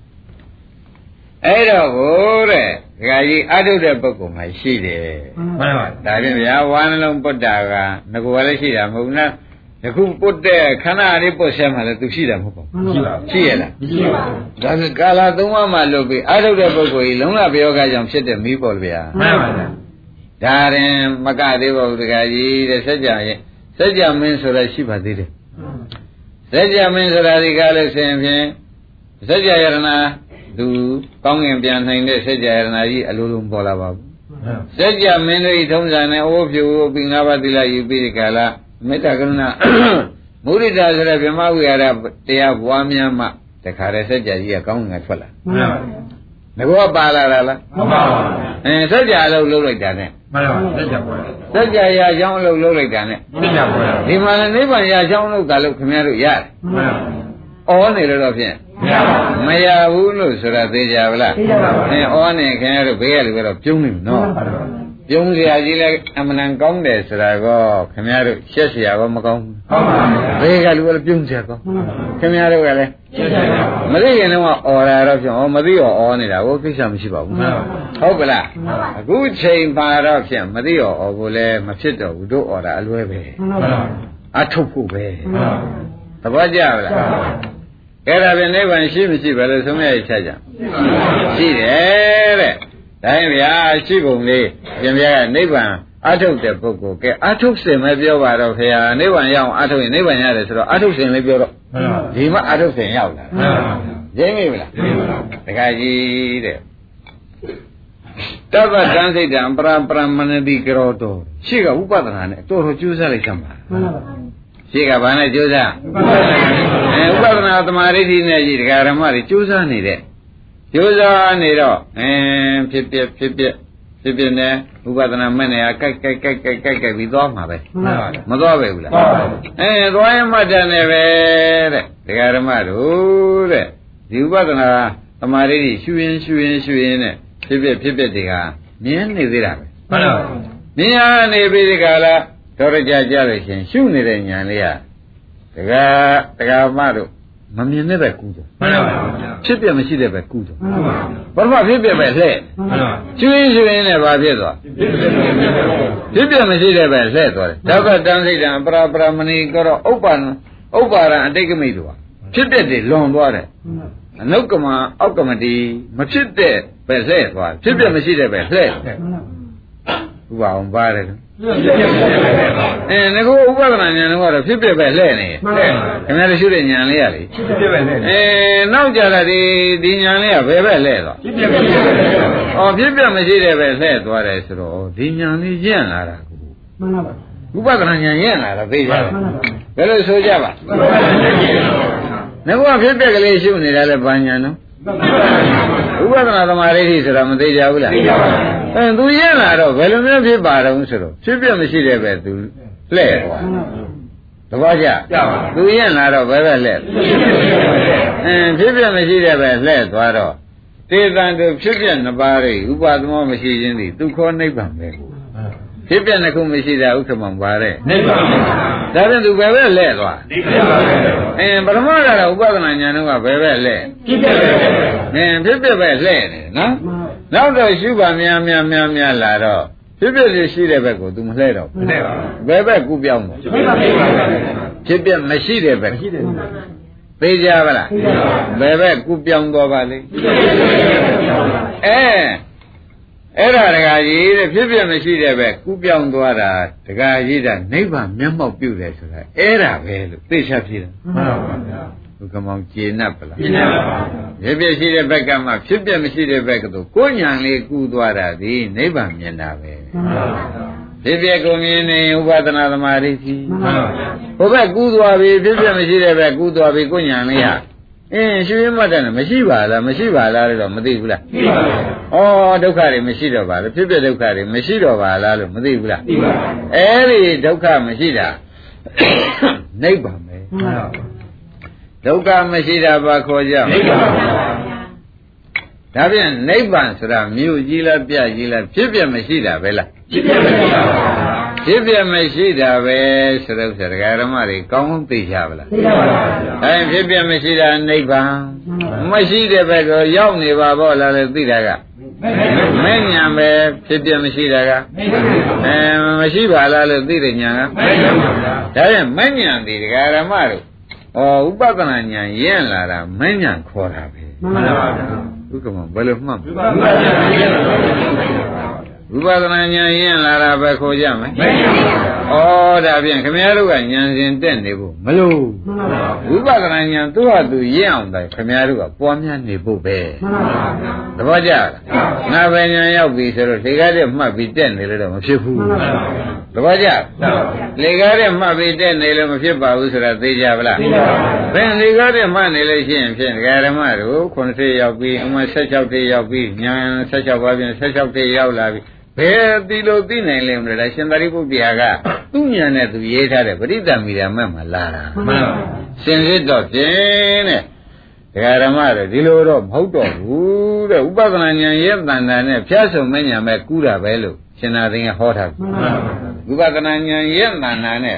B: အဲ့တော့ကိုတဲ့ဒကာကြီးအထုတ်တဲ့ပုဂ္ဂိုလ်မှရှိတယ်မှန်ပါဒါဖြင့်ဗျာဝါနှလုံးပုတ္တာကငကိုယ်လည်းရှိတာမဟုတ်ဘူးနော်ယခုပုတ်တဲ့ခန္ဓာလေးပုတ်ဆက်မှလည်းသူရှိတာမဟုတ်ပါဘူးရှိပါဘူးရှိရလားမရှိပါဘူးဒါဆိုကာလသုံးပါးမှလွတ်ပြီးအထုတ်တဲ့ပုဂ္ဂိုလ်ကြီးလုံးဝပြောကကြောင့်ဖြစ်တဲ့မိပေါ့ဗျာမှန်ပါဗျာဒါရင်မကသေးပါဘူးတခါကြီးတဲ့စัจ जा ရဲ့စัจ जा မင်းဆိုတာရှိပါသေးတယ်စัจ जा မင်းဆိုတာဒီကားလို့ဆိုရင်ဖြင့်စัจ जा ယရဏသူကောင်းငင်ပြန်နိုင်တဲ့စัจ जा ယရဏကြီးအလိုလိုပေါ်လာပါဘူးစัจ जा မင်းတို့ထုံးစံနဲ့အိုးဖြူပြီးငါးပါးသီလယူပြီးဒီကာလမေတ္တာကရုဏာမုဒိတာဆိုတဲ့ဗြဟ္မဝိဟာရတရားပွားများမှတခါတည်းစัจ जा ကြီးကကောင်းငင်ထွက်လာမှန်ပါဘူးငါကပါလာလားလားမပါဘူးအဲစัจ जा အလုပ်လုပ်လိုက်တာနဲ့မှန်ပါပါစัจ जा ပေါ်တာစัจ जा ရာချောင်းအလုပ်လုပ်လိုက်တာနဲ့စัจ जा ပေါ်တာဒီမှာနိဗ္ဗာန်ရာချောင်းလုပ်တာလို့ခင်ဗျားတို့ရတယ်မှန်ပါဩနေလို့တော့ဖြင့်မရဘူးလို့ဆိုတာသိကြပါလားသိကြပါပါအဲဩနေခင်ဗျားတို့ဘေးကလူကတော့ပြုံးနေပြီနော်ပြုံးစရာကြီးလဲအမှန်တန်ကောင်းတယ်ဆိုတာကောခင်ဗျားတို့ရှက်เสียရောမကောင်းဘူးဟုတ်ပါဘူးဘေးကလူကလည်းပြုံးစရာကောခင်ဗျားတို့ကလည်းရှက်เสียပါမသိရင်တော့အော်တာတော့ဖြင့်ဩမသိရောဩနေတာကိုကိစ္စမရှိပါဘူးဟုတ်ကလားအခုချိန်ပါတော့ဖြင့်မသိရောဩကိုလည်းမဖြစ်တော့ဘူးတို့ဩတာအလွဲပဲအထုတ်ဖို့ပဲသဘောကျပါလားအဲ့ဒါပြန်နိဗ္ဗာန်ရှိမရှိပဲလို့ဆုံးဖြတ်ချက်ကြရှိတယ်တဲ့ဒါရင်ဗျာရှိပုံလေးပြင်ပြကနိဗ္ဗာန်အထုတ်တဲ့ပုဂ္ဂိုလ်ကဲအထုတ်စင်ပဲပြောပါတော့ခင်ဗျာနိဗ္ဗာန်ရအောင်အထုတ်ရင်နိဗ္ဗာန်ရတယ်ဆိုတော့အထုတ်စင်လေးပြောတော့ဒီမှာအထုတ်စင်ရောက်လာရင်းမိမလားတခါကြီးတဲ့တပ္ပတံစိတ်တံပရပရမဏတိကရောတောရှိကဥပဒနာနဲ့တော်တော်ကျိုးစားလိုက်သမှာရှိကဘာနဲ့ကျိုးစားအဲဥပဒနာသမာဓိဋ္ဌိနဲ့ကြီးတရားဓမ္မတွေကျိုးစားနေတဲ့ကျိုးစားနေတော့အင်းဖြစ်ဖြစ်ဖြစ်ဖြစ်ဖြစ်ဖြစ်နဲ့ဥပဒနာမဲ့နေရကြိုက်ကြိုက်ကြိုက်ကြိုက်ကြိုက်ကြိုက်ပြီးသွားမှာပဲမသွားပဲဘူးလားအဲသွားရင်မှတ်တယ်နဲ့ပဲတဲ့တရားဓမ္မတို့တဲ့ဒီဥပဒနာသမာဓိဋ္ဌိရှုရင်ရှုရင်ရှုရင်နဲ့ဖြစ်ဖြစ်ဖြစ်ဖြစ်တွေကမြင်နေသေးတာပဲမှန်ပါဘူးမြင်ရနေပြီဒီကလာတော်ရကြကြလို့ရှင်ရှုနေတဲ့ဉာဏ်လေးကတကယ်တရားမတို့မမြင်တဲ့ပဲကူးတယ်မှန်ပါပါဖြစ်ပြမရှိတဲ့ပဲကူးတယ်မှန်ပါပါဘာမှဖြစ်ပြပဲလှဲ့မှန်ပါကျွေးကျွေးနဲ့ဘာဖြစ်သွားဖြစ်ပြမရှိတဲ့ပဲလှဲ့သွားတယ်ဒါကတန်စိတ်တံပရပရမဏိကတော့ဥပ္ပန္နဥပ္ပါရံအတိတ်ကမိတ်တို့ဖြစ်ပြတယ်လွန်သွားတယ်အနုကမအောက်ကမတိမဖြစ်တဲ့ပဲလှဲ့သွားဖြစ်ပြမရှိတဲ့ပဲလှဲ့ဥပအောင်ပါတယ်အဲငါကဥပဒနာဉာဏ်တော့ဖြစ်ဖြစ်ပဲလှဲ့နေခင်ဗျားတို့ရှုတဲ့ဉာဏ်လေးရလေဖြစ်ဖြစ်ပဲလှဲ့အဲနောက်ကြလာဒီဒီဉာဏ်လေးကဘယ်ပဲလှဲ့သွားဖြစ်ဖြစ်ပဲလှဲ့ဩဖြစ်ဖြစ်မရှိတဲ့ပဲလှဲ့သွားတယ်ဆိုတော့ဒီဉာဏ်လေးရင့်လာတာကိုမှန်ပါပါဥပဒနာဉာဏ်ရင့်လာတာသိကြတယ်ဘယ်လိုဆိုကြပါငါကဖြစ်ဖြစ်ကလေးရှုနေတာလဲဘာဉာဏ်နော်ဥပဒနာသမာဓိဋ္ဌိဆိုတာမသိကြဘူးလားသိကြပါဘူးအဲသူရင့်လာတော့ဘယ်လိုမျိုးဖြစ်ပါတော့ဆိုတော့ဖြစ်ပြမရှိတဲ့ပဲသူလှဲ့သွားတပည့်ကြသူရင့်လာတော့ဘယ်ပဲလှဲ့အဲဖြစ်ပြမရှိတဲ့ပဲလှဲ့သွားတော့တေတံတို့ဖြစ်ပြနှစ်ပါးတွေဥပဒမောမရှိခြင်းသည်သူခေါ်နိဗ္ဗာန်ပဲကိုဖြစ်ပြနှစ်ခုမရှိတာဥက္ကမပါတဲ့နိဗ္ဗာန်ဒါပြန်သူဘယ်ပဲလှဲ့သွားနိဗ္ဗာန်အဲပရမတ္ထကတော့ဥပဒနာဉာဏ်တော့ဘယ်ပဲလှဲ့ဖြစ်ပြပဲအဲဖြစ်ပြပဲလှဲ့နေနော်နောက်တော့ရှုပါများများများများလာတော့ဖြစ်ဖြစ်ရှိတဲ့ဘက်ကို तू မလှဲ့တော့ဘူးဘယ်ဘက်ကူပြောင်းတော့ဖြစ်ပြမရှိတဲ့ဘက်သိကြပါလားဘယ်ဘက်ကူပြောင်းတော့ပါလိမ့်အဲအဲ့ဒါတကားကြီးတဲ့ဖြစ်ဖြစ်မရှိတဲ့ဘက်ကူပြောင်းသွားတာတကားကြီးတာနိဗ္ဗာန်မျက်မှောက်ပြုတယ်ဆိုတာအဲ့ဒါပဲလို့သိချဖြစ်တယ်မှန်ပါဗျာဘုကမောင်ကျေနပ်ပလားကျေနပ်ပါဘူးဖြစ်ဖြစ်ရှိတဲ့ဘက်ကမှဖြစ်ပြမရှိတဲ့ဘက်ကတို့ကိုညာလေးကူးသွားတာဒီနိဗ္ဗာန်မြင်တာပဲမှန်ပါဗျာဖြစ်ပြကိုမြင်နေဥပဒနာသမာဓိကြီးမှန်ပါဗျာဟိုဘက်ကူးသွားပြီဖြစ်ပြမရှိတဲ့ဘက်ကူးသွားပြီကိုညာလေးဟာအင်းရှင်ရင်းမှတ်တယ်မရှိပါလားမရှိပါလားလို့တော့မသိဘူးလားသိပါပါဩဒုက္ခတွေမရှိတော့ပါလားဖြစ်ပြဒုက္ခတွေမရှိတော့ပါလားလို့မသိဘူးလားသိပါပါအဲ့ဒီဒုက္ခမရှိတာနိဗ္ဗာန်ပဲမှန်ပါပါဒုက္ခမရှိတာဘာခေါ်ကြနိဗ္ဗာန်ဒါပြန်နိဗ္ဗာန်ဆိုတာမြို့ကြီးလားပြကြီးလားဖြစ်ပြမရှိတာပဲလားဖြစ်ပြမရှိပါဘူးဖြစ်ပြမရှိတာပဲဆိုတော့ဆရာဓမ္မတွေကောင်းကောင်းသိကြပါလားသိပါပါဘုရားအဲဖြစ်ပြမရှိတာနိဗ္ဗာန်မရှိတဲ့ဘက်ကိုရောက်နေပါဘောလားလေသိတာကမဲ့ညာပဲဖြစ်ပြမရှိတာကအဲမရှိပါလားလို့သိတဲ့ညာကဒါပြန်မဲ့ညာဒီဒကာဓမ္မတို့ဩဥပဒနာဉာဏ်ရင့်လာတာမဉ္ဇဉ်ခေါ်တာပဲမှန်ပါပါဥက္ကမဘယ်လိုမှတ်ဥဝိပဿနာဉာဏ်ရင်လာတာပဲခေါ်ကြမယ်ဩဒါဖြင့်ခင်ဗျားတို့ကဉာဏ်စဉ်တက်နေဖို့မလို့ဝိပဿနာဉာဏ်သူ့ဟာသူရင့်အောင်တိုင်ခင်ဗျားတို့ကပွားများနေဖို့ပဲသဘောကျလားငါပဲဉာဏ်ရောက်ပြီဆိုတော့လေကားတဲ့မှတ်ပြီးတက်နေလို့တော့မဖြစ်ဘူးသဘောကျလေကားတဲ့မှတ်ပြီးတက်နေလို့မဖြစ်ပါဘူးဆိုတာသိကြပါလားဘယ်လေကားတဲ့မှတ်နေလို့ရှိရင်ဖြင့်ဒကာဓမ္မတို့ခုနှစ်ထရောက်ပြီးအမှဆက်၆ထရောက်ပြီးဉာဏ်ဆက်၆ပါးဖြင့်ဆက်၆ထရောက်လာပြီဘယ်ဒီလိုသိနိုင်လဲမလဲရှင်သာရိပုတ္တရာကသူ့ဉာဏ်နဲ့သူရေးထားတဲ့ပရိသမီရာမဲ့မှာလာတာမှန်ပါစင်စစ်တော့ဖြင့်တဲ့ဒကာဓမ္မတွေဒီလိုတော့မဟုတ်တော့ဘူးတဲ့ဥပဒနာဉာဏ်ရဲ့တဏ္ဍာနဲ့ဖြတ်ဆုံမဲ့ဉာဏ်ပဲကူးတာပဲလို့ရှင်သာသိငယ်ဟောထားတယ်ဥပဒနာဉာဏ်ရဲ့တဏ္ဍာနဲ့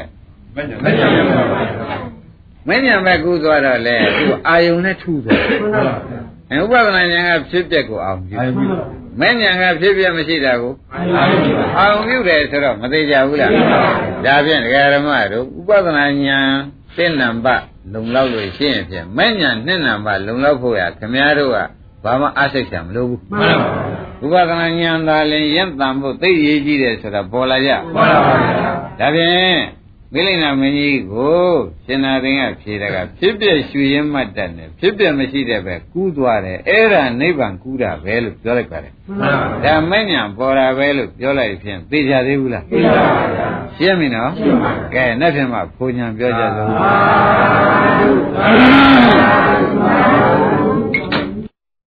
B: မဲ့ဉာဏ်ပဲကူးသွားတော့လေသူအာယုံနဲ့ထူသွားတယ်ဥပဒနာဉာဏ်ကဖြစ်ပျက်ကိုအောင်ပြုမဲ့ဉာဏ်ကဖြစ်ပြမရှိတာကိုအောင်ပြုတယ်ဆိုတော့မသေးကြဘူးလားဒါဖြင့်ဒကာဓမ္မတို့ဥပဒနာဉာဏ်သိနံပါလုံလောက်လို့ရှိရင်ဖြင့်မဲ့ဉာဏ်နှစ်နံပါလုံလောက်ဖို့ရခင်ဗျားတို့ကဘာမှအားစိတ်ချမလို့ဘူးမှန်ပါဘူးဥပဒနာဉာဏ်သာလင်ရင့်တန်ဖို့သိရေးကြီးတယ်ဆိုတာပေါ်လာကြမှန်ပါပါဒါဖြင့်မိလိမ္မာမင်းကြီးကိုရှင်နာသိင်ကဖြေတာကဖြစ်ပြရွှေရင်မှတ်တတ်တယ်ဖြစ်ပြမရှိတဲ့ပဲကူးသွားတယ်အဲ့ဒါနိဗ္ဗာန်ကူးတာပဲလို့ပြောလိုက်ပါတယ်မှန်ပါဒါမဲ့ညာပေါ်တာပဲလို့ပြောလိုက်ဖြင့်သိကြသေးဘူးလားသိပါပါရှင်းပြီနော်ကဲနေ့ဖြင့်မှဘုံညာပြောကြစို့